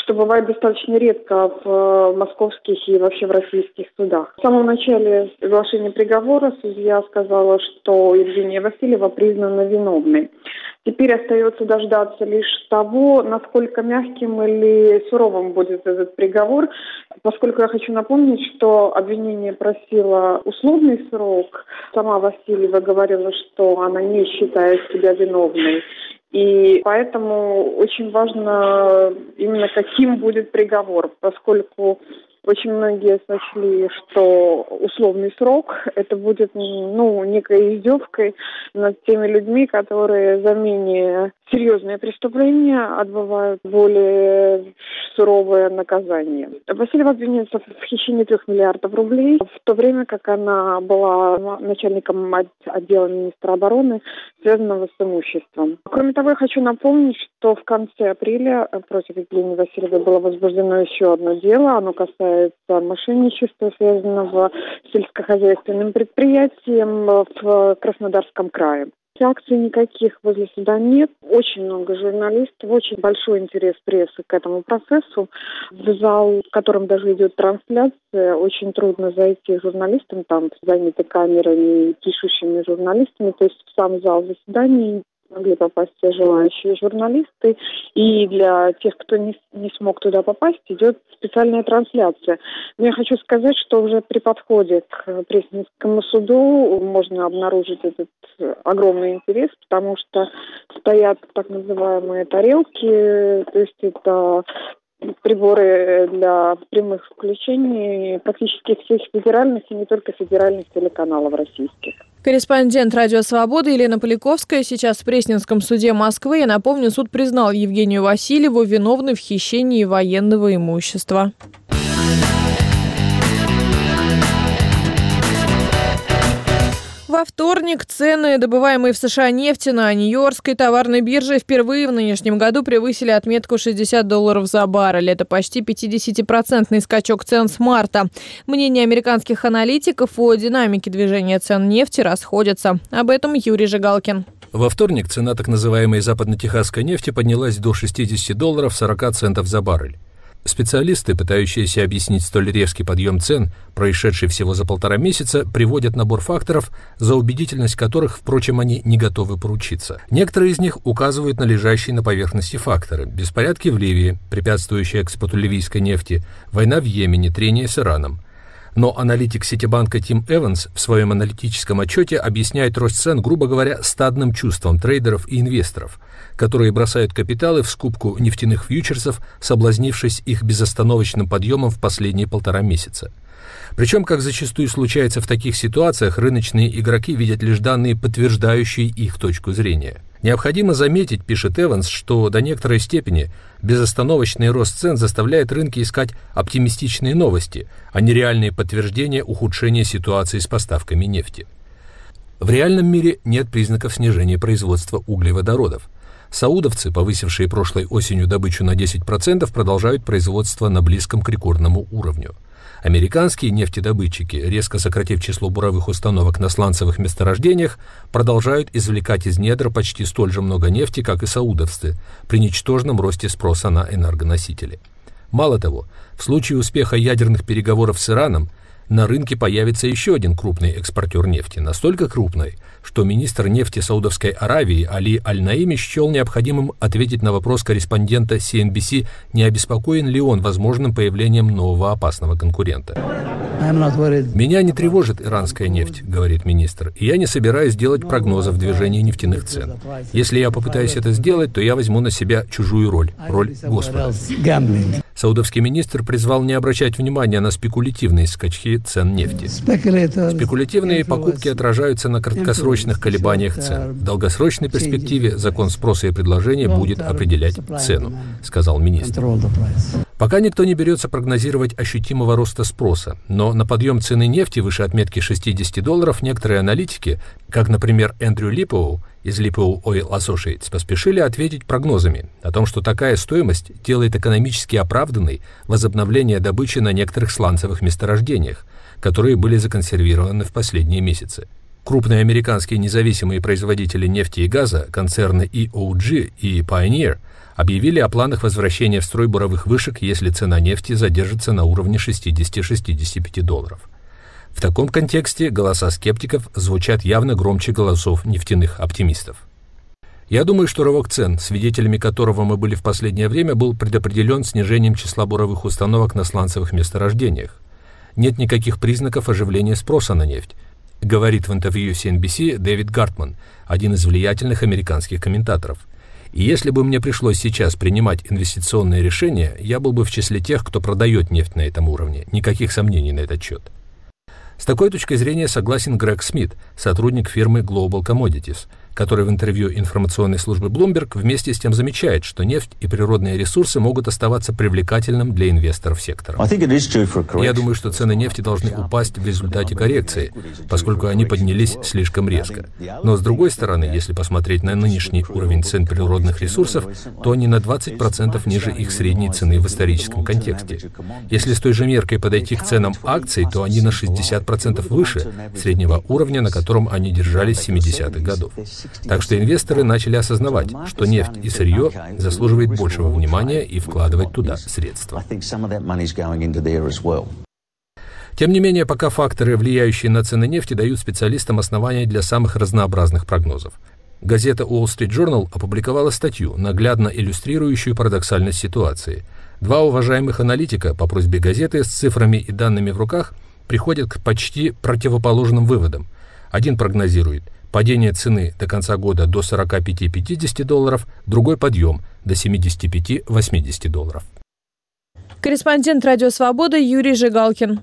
что бывает достаточно редко в московских и вообще в российских судах. В самом начале оглашения приговора судья сказала, что Евгения Васильева признана виновной. Теперь остается дождаться лишь того, насколько мягким или суровым будет этот приговор, поскольку я хочу напомнить, что обвинение просило условный срок. Сама Васильева говорила, что она не считает себя виновной. И поэтому очень важно именно каким будет приговор, поскольку очень многие сочли, что условный срок это будет ну, некой издевкой над теми людьми, которые за менее серьезные преступления отбывают более суровое наказание. Васильева обвиняется в хищении трех миллиардов рублей, в то время как она была начальником отдела министра обороны, связанного с имуществом. Кроме того, я хочу напомнить, что в конце апреля против Евгении Васильевой было возбуждено еще одно дело. Оно касается мошенничества, связанного с сельскохозяйственным предприятием в Краснодарском крае. Акций никаких возле суда нет. Очень много журналистов, очень большой интерес прессы к этому процессу. В зал, в котором даже идет трансляция, очень трудно зайти журналистам, там заняты камерами, пишущими журналистами, то есть в сам зал заседаний могли попасть все желающие журналисты. И для тех, кто не, не смог туда попасть, идет специальная трансляция. Но я хочу сказать, что уже при подходе к Пресненскому суду можно обнаружить этот огромный интерес, потому что стоят так называемые тарелки, то есть это приборы для прямых включений практически всех федеральных и не только федеральных телеканалов российских. Корреспондент «Радио Свобода» Елена Поляковская сейчас в Пресненском суде Москвы. Я напомню, суд признал Евгению Васильеву виновной в хищении военного имущества. Во вторник цены, добываемые в США нефти на Нью-Йоркской товарной бирже, впервые в нынешнем году превысили отметку шестьдесят долларов за баррель. Это почти пятидесятипроцентный скачок цен с марта. Мнения американских аналитиков о динамике движения цен нефти расходятся. Об этом Юрий Жигалкин. Во вторник цена так называемой западно-техасской нефти поднялась до шестидесяти долларов сорок центов за баррель. Специалисты, пытающиеся объяснить столь резкий подъем цен, происшедший всего за полтора месяца, приводят набор факторов, за убедительность которых, впрочем, они не готовы поручиться. Некоторые из них указывают на лежащие на поверхности факторы: беспорядки в Ливии, препятствующие экспорту ливийской нефти, война в Йемене, трение с Ираном. Но аналитик Ситибанка Тим Эванс в своем аналитическом отчете объясняет рост цен, грубо говоря, стадным чувством трейдеров и инвесторов, которые бросают капиталы в скупку нефтяных фьючерсов, соблазнившись их безостановочным подъемом в последние полтора месяца. Причем, как зачастую случается в таких ситуациях, рыночные игроки видят лишь данные, подтверждающие их точку зрения. Необходимо заметить, пишет Эванс, что до некоторой степени безостановочный рост цен заставляет рынки искать оптимистичные новости, а не реальные подтверждения ухудшения ситуации с поставками нефти. В реальном мире нет признаков снижения производства углеводородов. Саудовцы, повысившие прошлой осенью добычу на десять процентов, продолжают производство на близком к рекордному уровню. Американские нефтедобытчики, резко сократив число буровых установок на сланцевых месторождениях, продолжают извлекать из недр почти столь же много нефти, как и саудовцы, при ничтожном росте спроса на энергоносители. Мало того, в случае успеха ядерных переговоров с Ираном, на рынке появится еще один крупный экспортер нефти, настолько крупный, что министр нефти Саудовской Аравии Али Аль-Наими счел необходимым ответить на вопрос корреспондента си эн би си, не обеспокоен ли он возможным появлением нового опасного конкурента. «Меня не тревожит иранская нефть», — говорит министр, «и я не собираюсь делать прогнозов движения нефтяных цен. Если я попытаюсь это сделать, то я возьму на себя чужую роль, роль Господа». Саудовский министр призвал не обращать внимания на спекулятивные скачки цен нефти. Спекулятивные покупки отражаются на краткосрочных колебаниях цен. В долгосрочной перспективе закон спроса и предложения будет определять цену, сказал министр. Пока никто не берется прогнозировать ощутимого роста спроса, но на подъем цены нефти выше отметки шестидесяти долларов некоторые аналитики, как, например, Эндрю Липоу из Lippow Oil Associates, поспешили ответить прогнозами о том, что такая стоимость делает экономически оправданной возобновление добычи на некоторых сланцевых месторождениях, которые были законсервированы в последние месяцы. Крупные американские независимые производители нефти и газа, концерны и о джи и Pioneer, объявили о планах возвращения в строй буровых вышек, если цена нефти задержится на уровне шестьдесят-шестьдесят пять долларов. В таком контексте голоса скептиков звучат явно громче голосов нефтяных оптимистов. Я думаю, что рывок цен, свидетелями которого мы были в последнее время, был предопределен снижением числа буровых установок на сланцевых месторождениях. Нет никаких признаков оживления спроса на нефть, говорит в интервью си эн би си Дэвид Гартман, один из влиятельных американских комментаторов. И если бы мне пришлось сейчас принимать инвестиционные решения, я был бы в числе тех, кто продает нефть на этом уровне. Никаких сомнений на этот счет. С такой точкой зрения согласен Грег Смит, сотрудник фирмы Global Commodities, который в интервью информационной службы Bloomberg вместе с тем замечает, что нефть и природные ресурсы могут оставаться привлекательным для инвесторов сектора. Я думаю, что цены нефти должны упасть в результате коррекции, поскольку они поднялись слишком резко. Но с другой стороны, если посмотреть на нынешний уровень цен природных ресурсов, то они на двадцать процентов ниже их средней цены в историческом контексте. Если с той же меркой подойти к ценам акций, то они на шестьдесят процентов выше среднего уровня, на котором они держались с семидесятых годов. Так что инвесторы начали осознавать, что нефть и сырье заслуживают большего внимания и вкладывать туда средства. Тем не менее, пока факторы, влияющие на цены нефти, дают специалистам основания для самых разнообразных прогнозов. Газета Wall Street Journal опубликовала статью, наглядно иллюстрирующую парадоксальность ситуации. Два уважаемых аналитика по просьбе газеты с цифрами и данными в руках приходят к почти противоположным выводам. Один прогнозирует падение цены до конца года до сорок пять - пятьдесят долларов, другой подъем до семьдесят пять - восемьдесят долларов. Корреспондент «Радио Свобода» Юрий Жигалкин.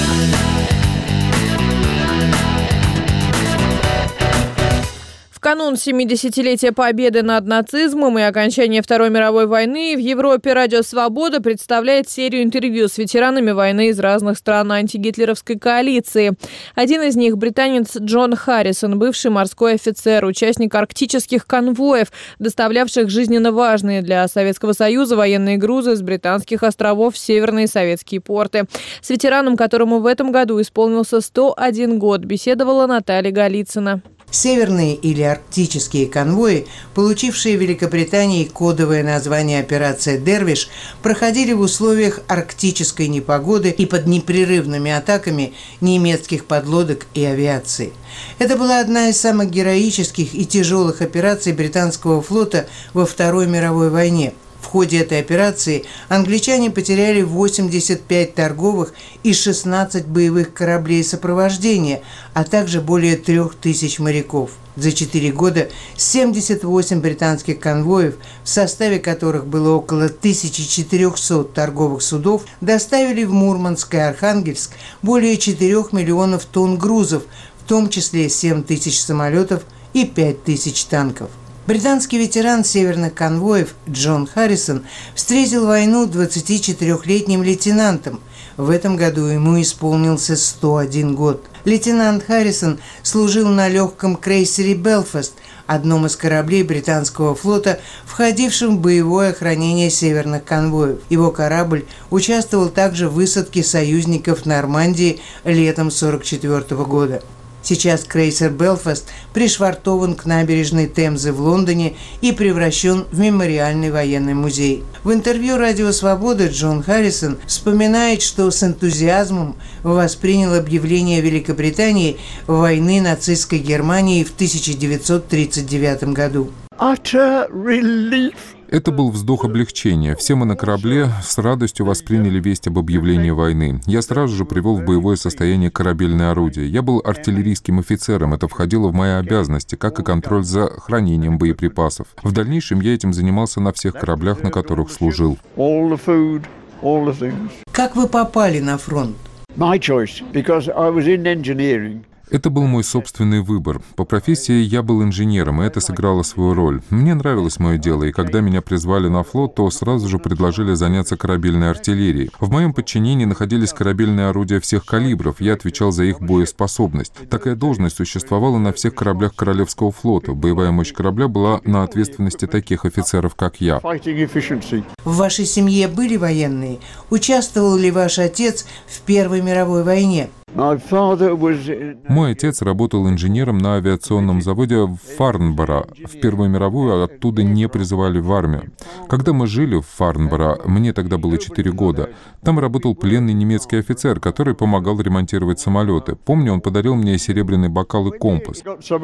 В канун семидесятилетия победы над нацизмом и окончания Второй мировой войны в Европе «Радио Свобода» представляет серию интервью с ветеранами войны из разных стран антигитлеровской коалиции. Один из них – британец Джон Харрисон, бывший морской офицер, участник арктических конвоев, доставлявших жизненно важные для Советского Союза военные грузы с британских островов в северные советские порты. С ветераном, которому в этом году исполнился сто один год, беседовала Наталья Голицына. Северные или арктические конвои, получившие в Великобритании кодовое название «Операция Дервиш», проходили в условиях арктической непогоды и под непрерывными атаками немецких подлодок и авиации. Это была одна из самых героических и тяжелых операций британского флота во Второй мировой войне. В ходе этой операции англичане потеряли восемьдесят пять торговых и шестнадцать боевых кораблей сопровождения, а также более трех тысяч моряков. За четыре года семьдесят восемь британских конвоев, в составе которых было около тысячи четырехсот торговых судов, доставили в Мурманск и Архангельск более четырёх миллионов тонн грузов, в том числе семь тысяч самолетов и пять тысяч танков. Британский ветеран северных конвоев Джон Харрисон встретил войну двадцатичетырёхлетним лейтенантом. В этом году ему исполнился сто один год. Лейтенант Харрисон служил на легком крейсере «Белфаст», одном из кораблей британского флота, входившем в боевое охранение северных конвоев. Его корабль участвовал также в высадке союзников в Нормандии летом сорок четвёртого года. Сейчас крейсер «Белфаст» пришвартован к набережной Темзы в Лондоне и превращен в мемориальный военный музей. В интервью «Радио Свобода» Джон Харрисон вспоминает, что с энтузиазмом воспринял объявление Великобритании войны нацистской Германии в тысяча девятьсот тридцать девятом году. Это был вздох облегчения. Все мы на корабле с радостью восприняли весть об объявлении войны. Я сразу же привел в боевое состояние корабельное орудие. Я был артиллерийским офицером. Это входило в мои обязанности, как и контроль за хранением боеприпасов. В дальнейшем я этим занимался на всех кораблях, на которых служил. Как вы попали на фронт? Это был мой собственный выбор. По профессии я был инженером, и это сыграло свою роль. Мне нравилось мое дело, и когда меня призвали на флот, то сразу же предложили заняться корабельной артиллерией. В моем подчинении находились корабельные орудия всех калибров, я отвечал за их боеспособность. Такая должность существовала на всех кораблях Королевского флота. Боевая мощь корабля была на ответственности таких офицеров, как я. В вашей семье были военные? Участвовал ли ваш отец в Первой мировой войне? Мой отец работал инженером на авиационном заводе в Фарнборо. В Первую мировую оттуда не призывали в армию. Когда мы жили в Фарнборо, мне тогда было четыре года, там работал пленный немецкий офицер, который помогал ремонтировать самолеты. Помню, он подарил мне серебряный бокал и компас.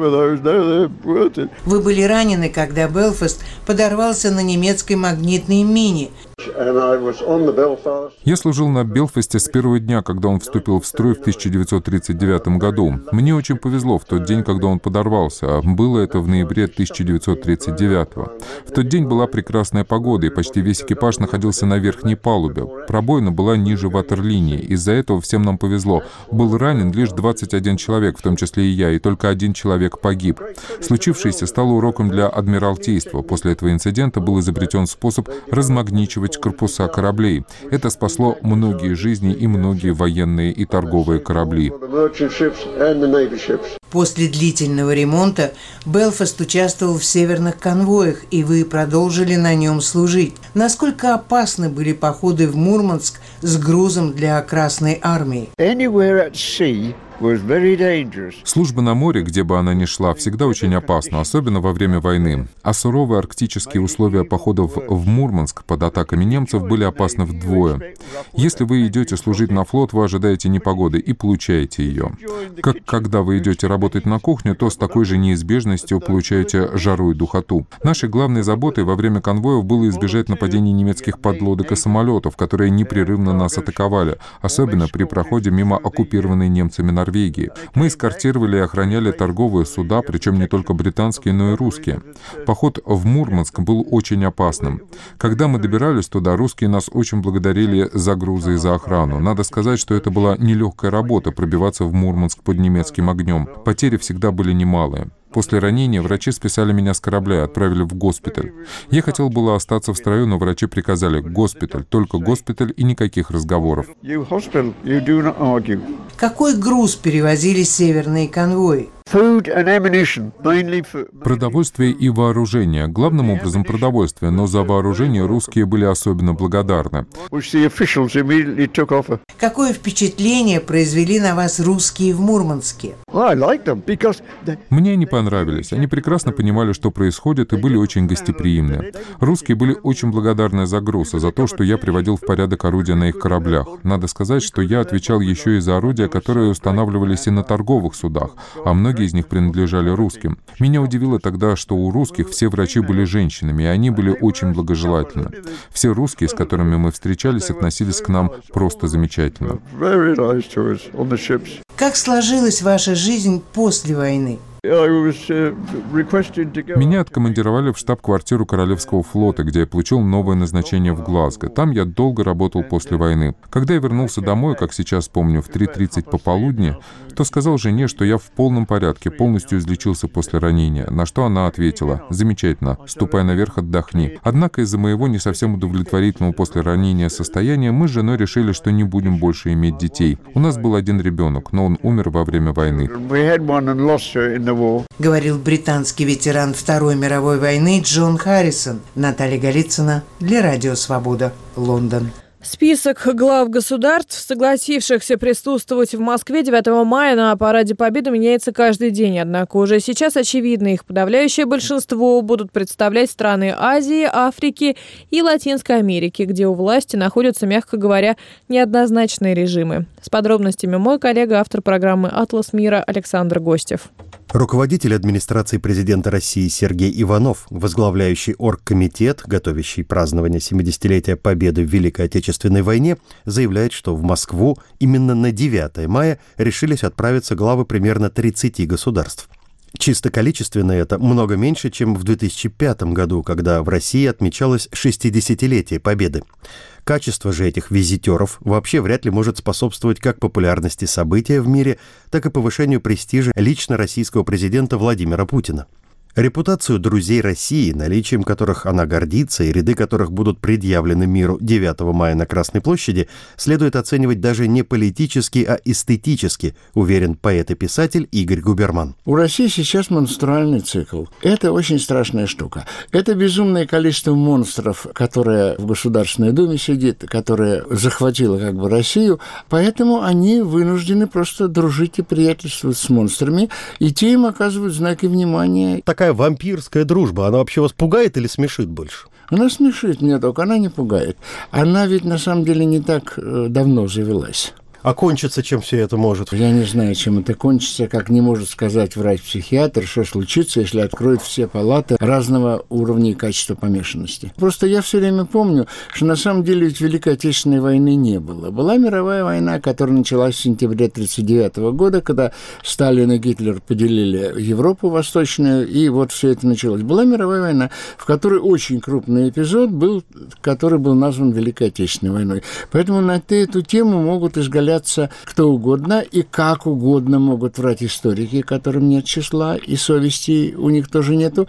Вы были ранены, когда Белфаст подорвался на немецкой магнитной мине. Я служил на Белфасте с первого дня, когда он вступил в строй в тысяча девятьсот тридцать девятом году. Мне очень повезло в тот день, когда он подорвался. Было это в ноябре тысяча девятьсот тридцать девятого. В тот день была прекрасная погода, и почти весь экипаж находился на верхней палубе. Пробоина была ниже ватерлинии. Из-за этого всем нам повезло. Был ранен лишь двадцать один человек, в том числе и я, и только один человек погиб. Случившееся стало уроком для адмиралтейства. После этого инцидента был изобретен способ размагничивать корпуса кораблей. Это спасло многие жизни и многие военные и торговые корабли. После длительного ремонта Белфаст участвовал в северных конвоях, и вы продолжили на нем служить. Насколько опасны были походы в Мурманск с грузом для Красной Армии? Служба на море, где бы она ни шла, всегда очень опасна, особенно во время войны. А суровые арктические условия походов в Мурманск под атаками немцев были опасны вдвое. Если вы идете служить на флот, вы ожидаете непогоды и получаете ее. Как когда вы идете работать на кухню, то с такой же неизбежностью получаете жару и духоту. Нашей главной заботой во время конвоев было избежать нападений немецких подлодок и самолетов, которые непрерывно нас атаковали, особенно при проходе мимо оккупированной немцами Норвегии. Мы эскортировали и охраняли торговые суда, причем не только британские, но и русские. Поход в Мурманск был очень опасным. Когда мы добирались туда, русские нас очень благодарили за грузы и за охрану. Надо сказать, что это была нелегкая работа пробиваться в Мурманск под немецким огнем. Потери всегда были немалые. После ранения врачи списали меня с корабля и отправили в госпиталь. Я хотел было остаться в строю, но врачи приказали: госпиталь, только госпиталь и никаких разговоров. Какой груз перевозили северные конвои? Продовольствие и вооружение. Главным образом продовольствие, но за вооружение русские были особенно благодарны. Какое впечатление произвели на вас русские в Мурманске? Мне они понравились. Они прекрасно понимали, что происходит, и были очень гостеприимны. Русские были очень благодарны за груз и за то, что я приводил в порядок орудия на их кораблях. Надо сказать, что я отвечал еще и за орудия, которые устанавливались и на торговых судах, а многие из них принадлежали русским. Меня удивило тогда, что у русских все врачи были женщинами, и они были очень благожелательны. Все русские, с которыми мы встречались, относились к нам просто замечательно. Как сложилась ваша жизнь после войны? Меня откомандировали в штаб-квартиру Королевского флота, где я получил новое назначение в Глазго. Там я долго работал после войны. Когда я вернулся домой, как сейчас помню, в три тридцать пополудни, то сказал жене, что я в полном порядке, полностью излечился после ранения, на что она ответила: «Замечательно, ступай наверх, отдохни». Однако из-за моего не совсем удовлетворительного после ранения состояния мы с женой решили, что не будем больше иметь детей. У нас был один ребенок, но он умер во время войны. Говорил британский ветеран Второй мировой войны Джон Харрисон. Наталья Голицына для Радио Свобода, Лондон. Список глав государств, согласившихся присутствовать в Москве девятого мая на Параде Победы, меняется каждый день. Однако уже сейчас очевидно, их подавляющее большинство будут представлять страны Азии, Африки и Латинской Америки, где у власти находятся, мягко говоря, неоднозначные режимы. С подробностями мой коллега, автор программы «Атлас мира» Александр Гостев. Руководитель администрации президента России Сергей Иванов, возглавляющий оргкомитет, готовящий празднование семидесятилетия Победы в Великой Отечественной войне, заявляет, что в Москву именно на девятое мая решились отправиться главы примерно тридцати государств. Чисто количественно это много меньше, чем в две тысячи пятом году, когда в России отмечалось шестидесятилетие Победы. Качество же этих визитеров вообще вряд ли может способствовать как популярности события в мире, так и повышению престижа лично российского президента Владимира Путина. Репутацию друзей России, наличием которых она гордится и ряды которых будут предъявлены миру девятого мая на Красной площади, следует оценивать даже не политически, а эстетически, уверен поэт и писатель Игорь Губерман. У России сейчас монструальный цикл. Это очень страшная штука. Это безумное количество монстров, которое в Государственной Думе сидит, которое захватило как бы Россию, поэтому они вынуждены просто дружить и приятельствовать с монстрами, и те им оказывают знаки внимания. Такая вампирская дружба, она вообще вас пугает или смешит больше? Она смешит меня, только она не пугает. Она ведь на самом деле не так давно завелась. А кончится чем все это может? Я не знаю, чем это кончится, как не может сказать врач-психиатр, что случится, если откроют все палаты разного уровня и качества помешанности. Просто я все время помню, что на самом деле ведь Великой Отечественной войны не было. Была мировая война, которая началась в сентябре тысяча девятьсот тридцать девятого года, когда Сталин и Гитлер поделили Европу Восточную, и вот все это началось. Была мировая война, в которой очень крупный эпизод был, который был назван Великой Отечественной войной. Поэтому на эту тему могут изгаляться кто угодно и как угодно могут врать историки, которым нет числа, и совести у них тоже нету.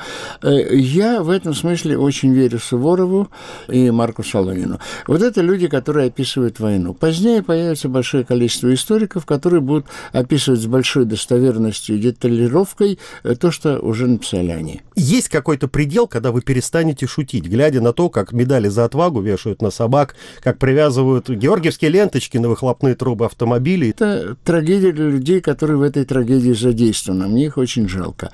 Я в этом смысле очень верю Суворову и Марку Солонину. Вот это люди, которые описывают войну. Позднее появится большое количество историков, которые будут описывать с большой достоверностью и деталировкой то, что уже написали они. Есть какой-то предел, когда вы перестанете шутить, глядя на то, как медали за отвагу вешают на собак, как привязывают георгиевские ленточки на выхлопные трубы автомобилей. Это трагедия для людей, которые в этой трагедии задействованы. Мне их очень жалко.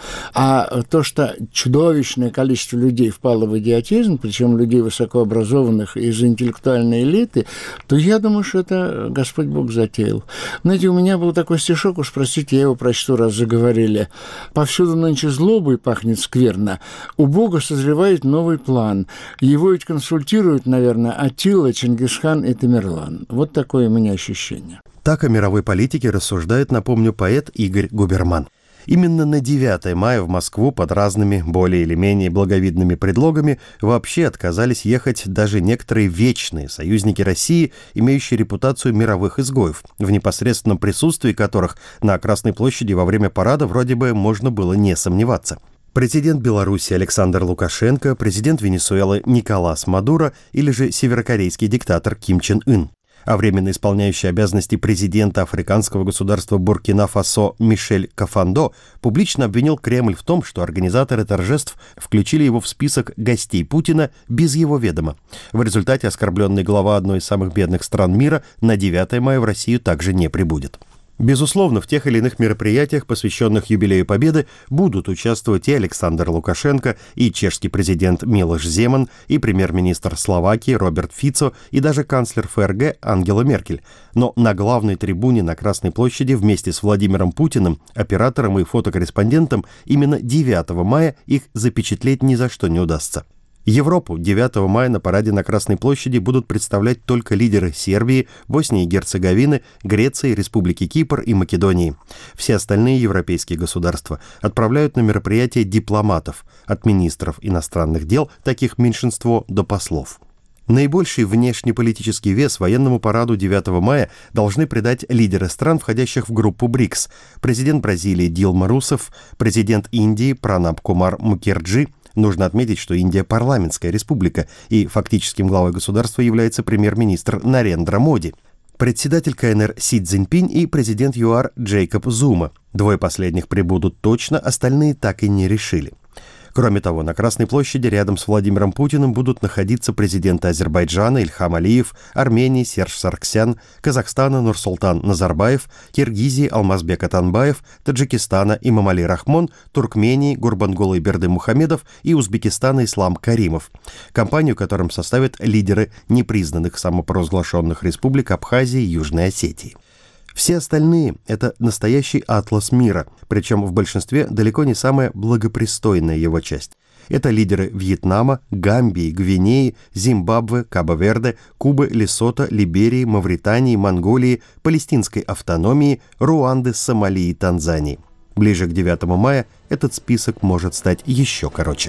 А то, что чудовищное количество людей впало в идиотизм, причем людей высокообразованных из интеллектуальной элиты, то я думаю, что это Господь Бог затеял. Знаете, у меня был такой стишок, уж простите, я его прочту, раз заговорили. «Повсюду нынче злобой пахнет скверно. У Бога созревает новый план. Его ведь консультируют, наверное, Аттила, Чингисхан и Тамерлан». Вот такое у меня ощущение. Так о мировой политике рассуждает, напомню, поэт Игорь Губерман. Именно на девятое мая в Москву под разными, более или менее благовидными предлогами вообще отказались ехать даже некоторые вечные союзники России, имеющие репутацию мировых изгоев, в непосредственном присутствии которых на Красной площади во время парада вроде бы можно было не сомневаться. Президент Беларуси Александр Лукашенко, президент Венесуэлы Николас Мадуро или же северокорейский диктатор Ким Чен Ын. А временно исполняющий обязанности президента африканского государства Буркина-Фасо Мишель Кафандо публично обвинил Кремль в том, что организаторы торжеств включили его в список гостей Путина без его ведома. В результате оскорбленный глава одной из самых бедных стран мира на девятое мая в Россию также не прибудет. Безусловно, в тех или иных мероприятиях, посвященных юбилею Победы, будут участвовать и Александр Лукашенко, и чешский президент Милош Земан, и премьер-министр Словакии Роберт Фицо, и даже канцлер ФРГ Ангела Меркель. Но на главной трибуне на Красной площади вместе с Владимиром Путиным, оператором и фотокорреспондентом, именно девятого мая их запечатлеть ни за что не удастся. Европу девятого мая на параде на Красной площади будут представлять только лидеры Сербии, Боснии и Герцеговины, Греции, Республики Кипр и Македонии. Все остальные европейские государства отправляют на мероприятие дипломатов, от министров иностранных дел, таких меньшинство, до послов. Наибольший внешнеполитический вес военному параду девятого мая должны придать лидеры стран, входящих в группу БРИКС, президент Бразилии Дилма Русефф, президент Индии Пранаб Кумар Мукерджи. Нужно отметить, что Индия – парламентская республика, и фактическим главой государства является премьер-министр Нарендра Моди, председатель КНР Си Цзиньпинь и президент ЮАР Джейкоб Зума. Двое последних прибудут точно, остальные так и не решили. Кроме того, на Красной площади рядом с Владимиром Путиным будут находиться президенты Азербайджана Ильхам Алиев, Армении Серж Саргсян, Казахстана Нурсултан Назарбаев, Киргизии Алмазбек Атанбаев, Таджикистана Имамали Рахмон, Туркмении Гурбангулы Бердымухамедов и Узбекистана Ислам Каримов. Компанию, которым составят лидеры непризнанных самопровозглашенных республик Абхазии и Южной Осетии. Все остальные – это настоящий атлас мира, причем в большинстве далеко не самая благопристойная его часть. Это лидеры Вьетнама, Гамбии, Гвинеи, Зимбабве, Кабо-Верде, Кубы, Лесото, Либерии, Мавритании, Монголии, Палестинской автономии, Руанды, Сомали и Танзании. Ближе к девятому мая этот список может стать еще короче.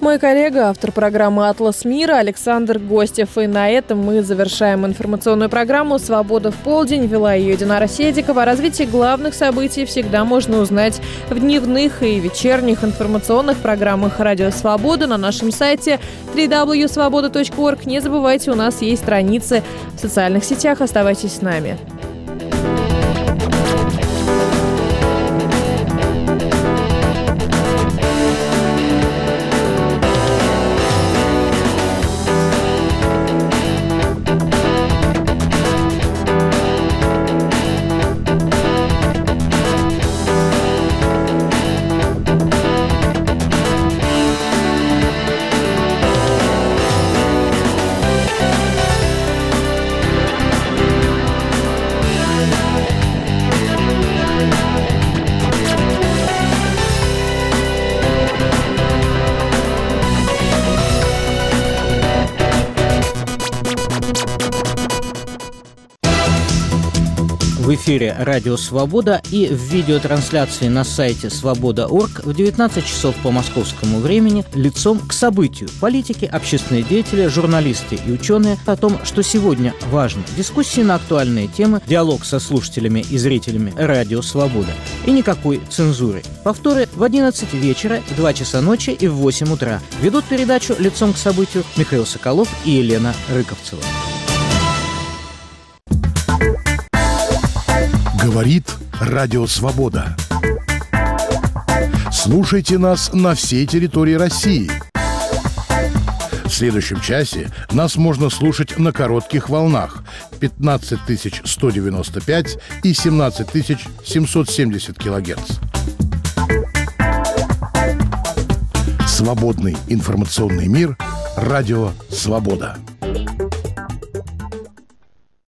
Мой коллега, автор программы «Атлас мира» Александр Гостев. И на этом мы завершаем информационную программу «Свобода в полдень». Вела ее Динара Седикова. О развитии главных событий всегда можно узнать в дневных и вечерних информационных программах «Радио Свобода» на нашем сайте дабл ю дабл ю дабл ю точка свобода точка орг. Не забывайте, у нас есть страницы в социальных сетях. Оставайтесь с нами. В эфире «Радио Свобода» и в видеотрансляции на сайте свобода точка орг в девятнадцать часов по московскому времени лицом к событию. Политики, общественные деятели, журналисты и ученые о том, что сегодня важно. Дискуссии на актуальные темы, диалог со слушателями и зрителями «Радио Свобода». И никакой цензуры. Повторы в одиннадцать вечера, в два часа ночи и в восемь утра. Ведут передачу «Лицом к событию» Михаил Соколов и Елена Рыковцева. Говорит Радио Свобода. Слушайте нас на всей территории России. В следующем часе нас можно слушать на коротких волнах пятнадцать тысяч сто девяносто пять и семнадцать тысяч семьсот семьдесят килогерц. Свободный информационный мир. Радио Свобода.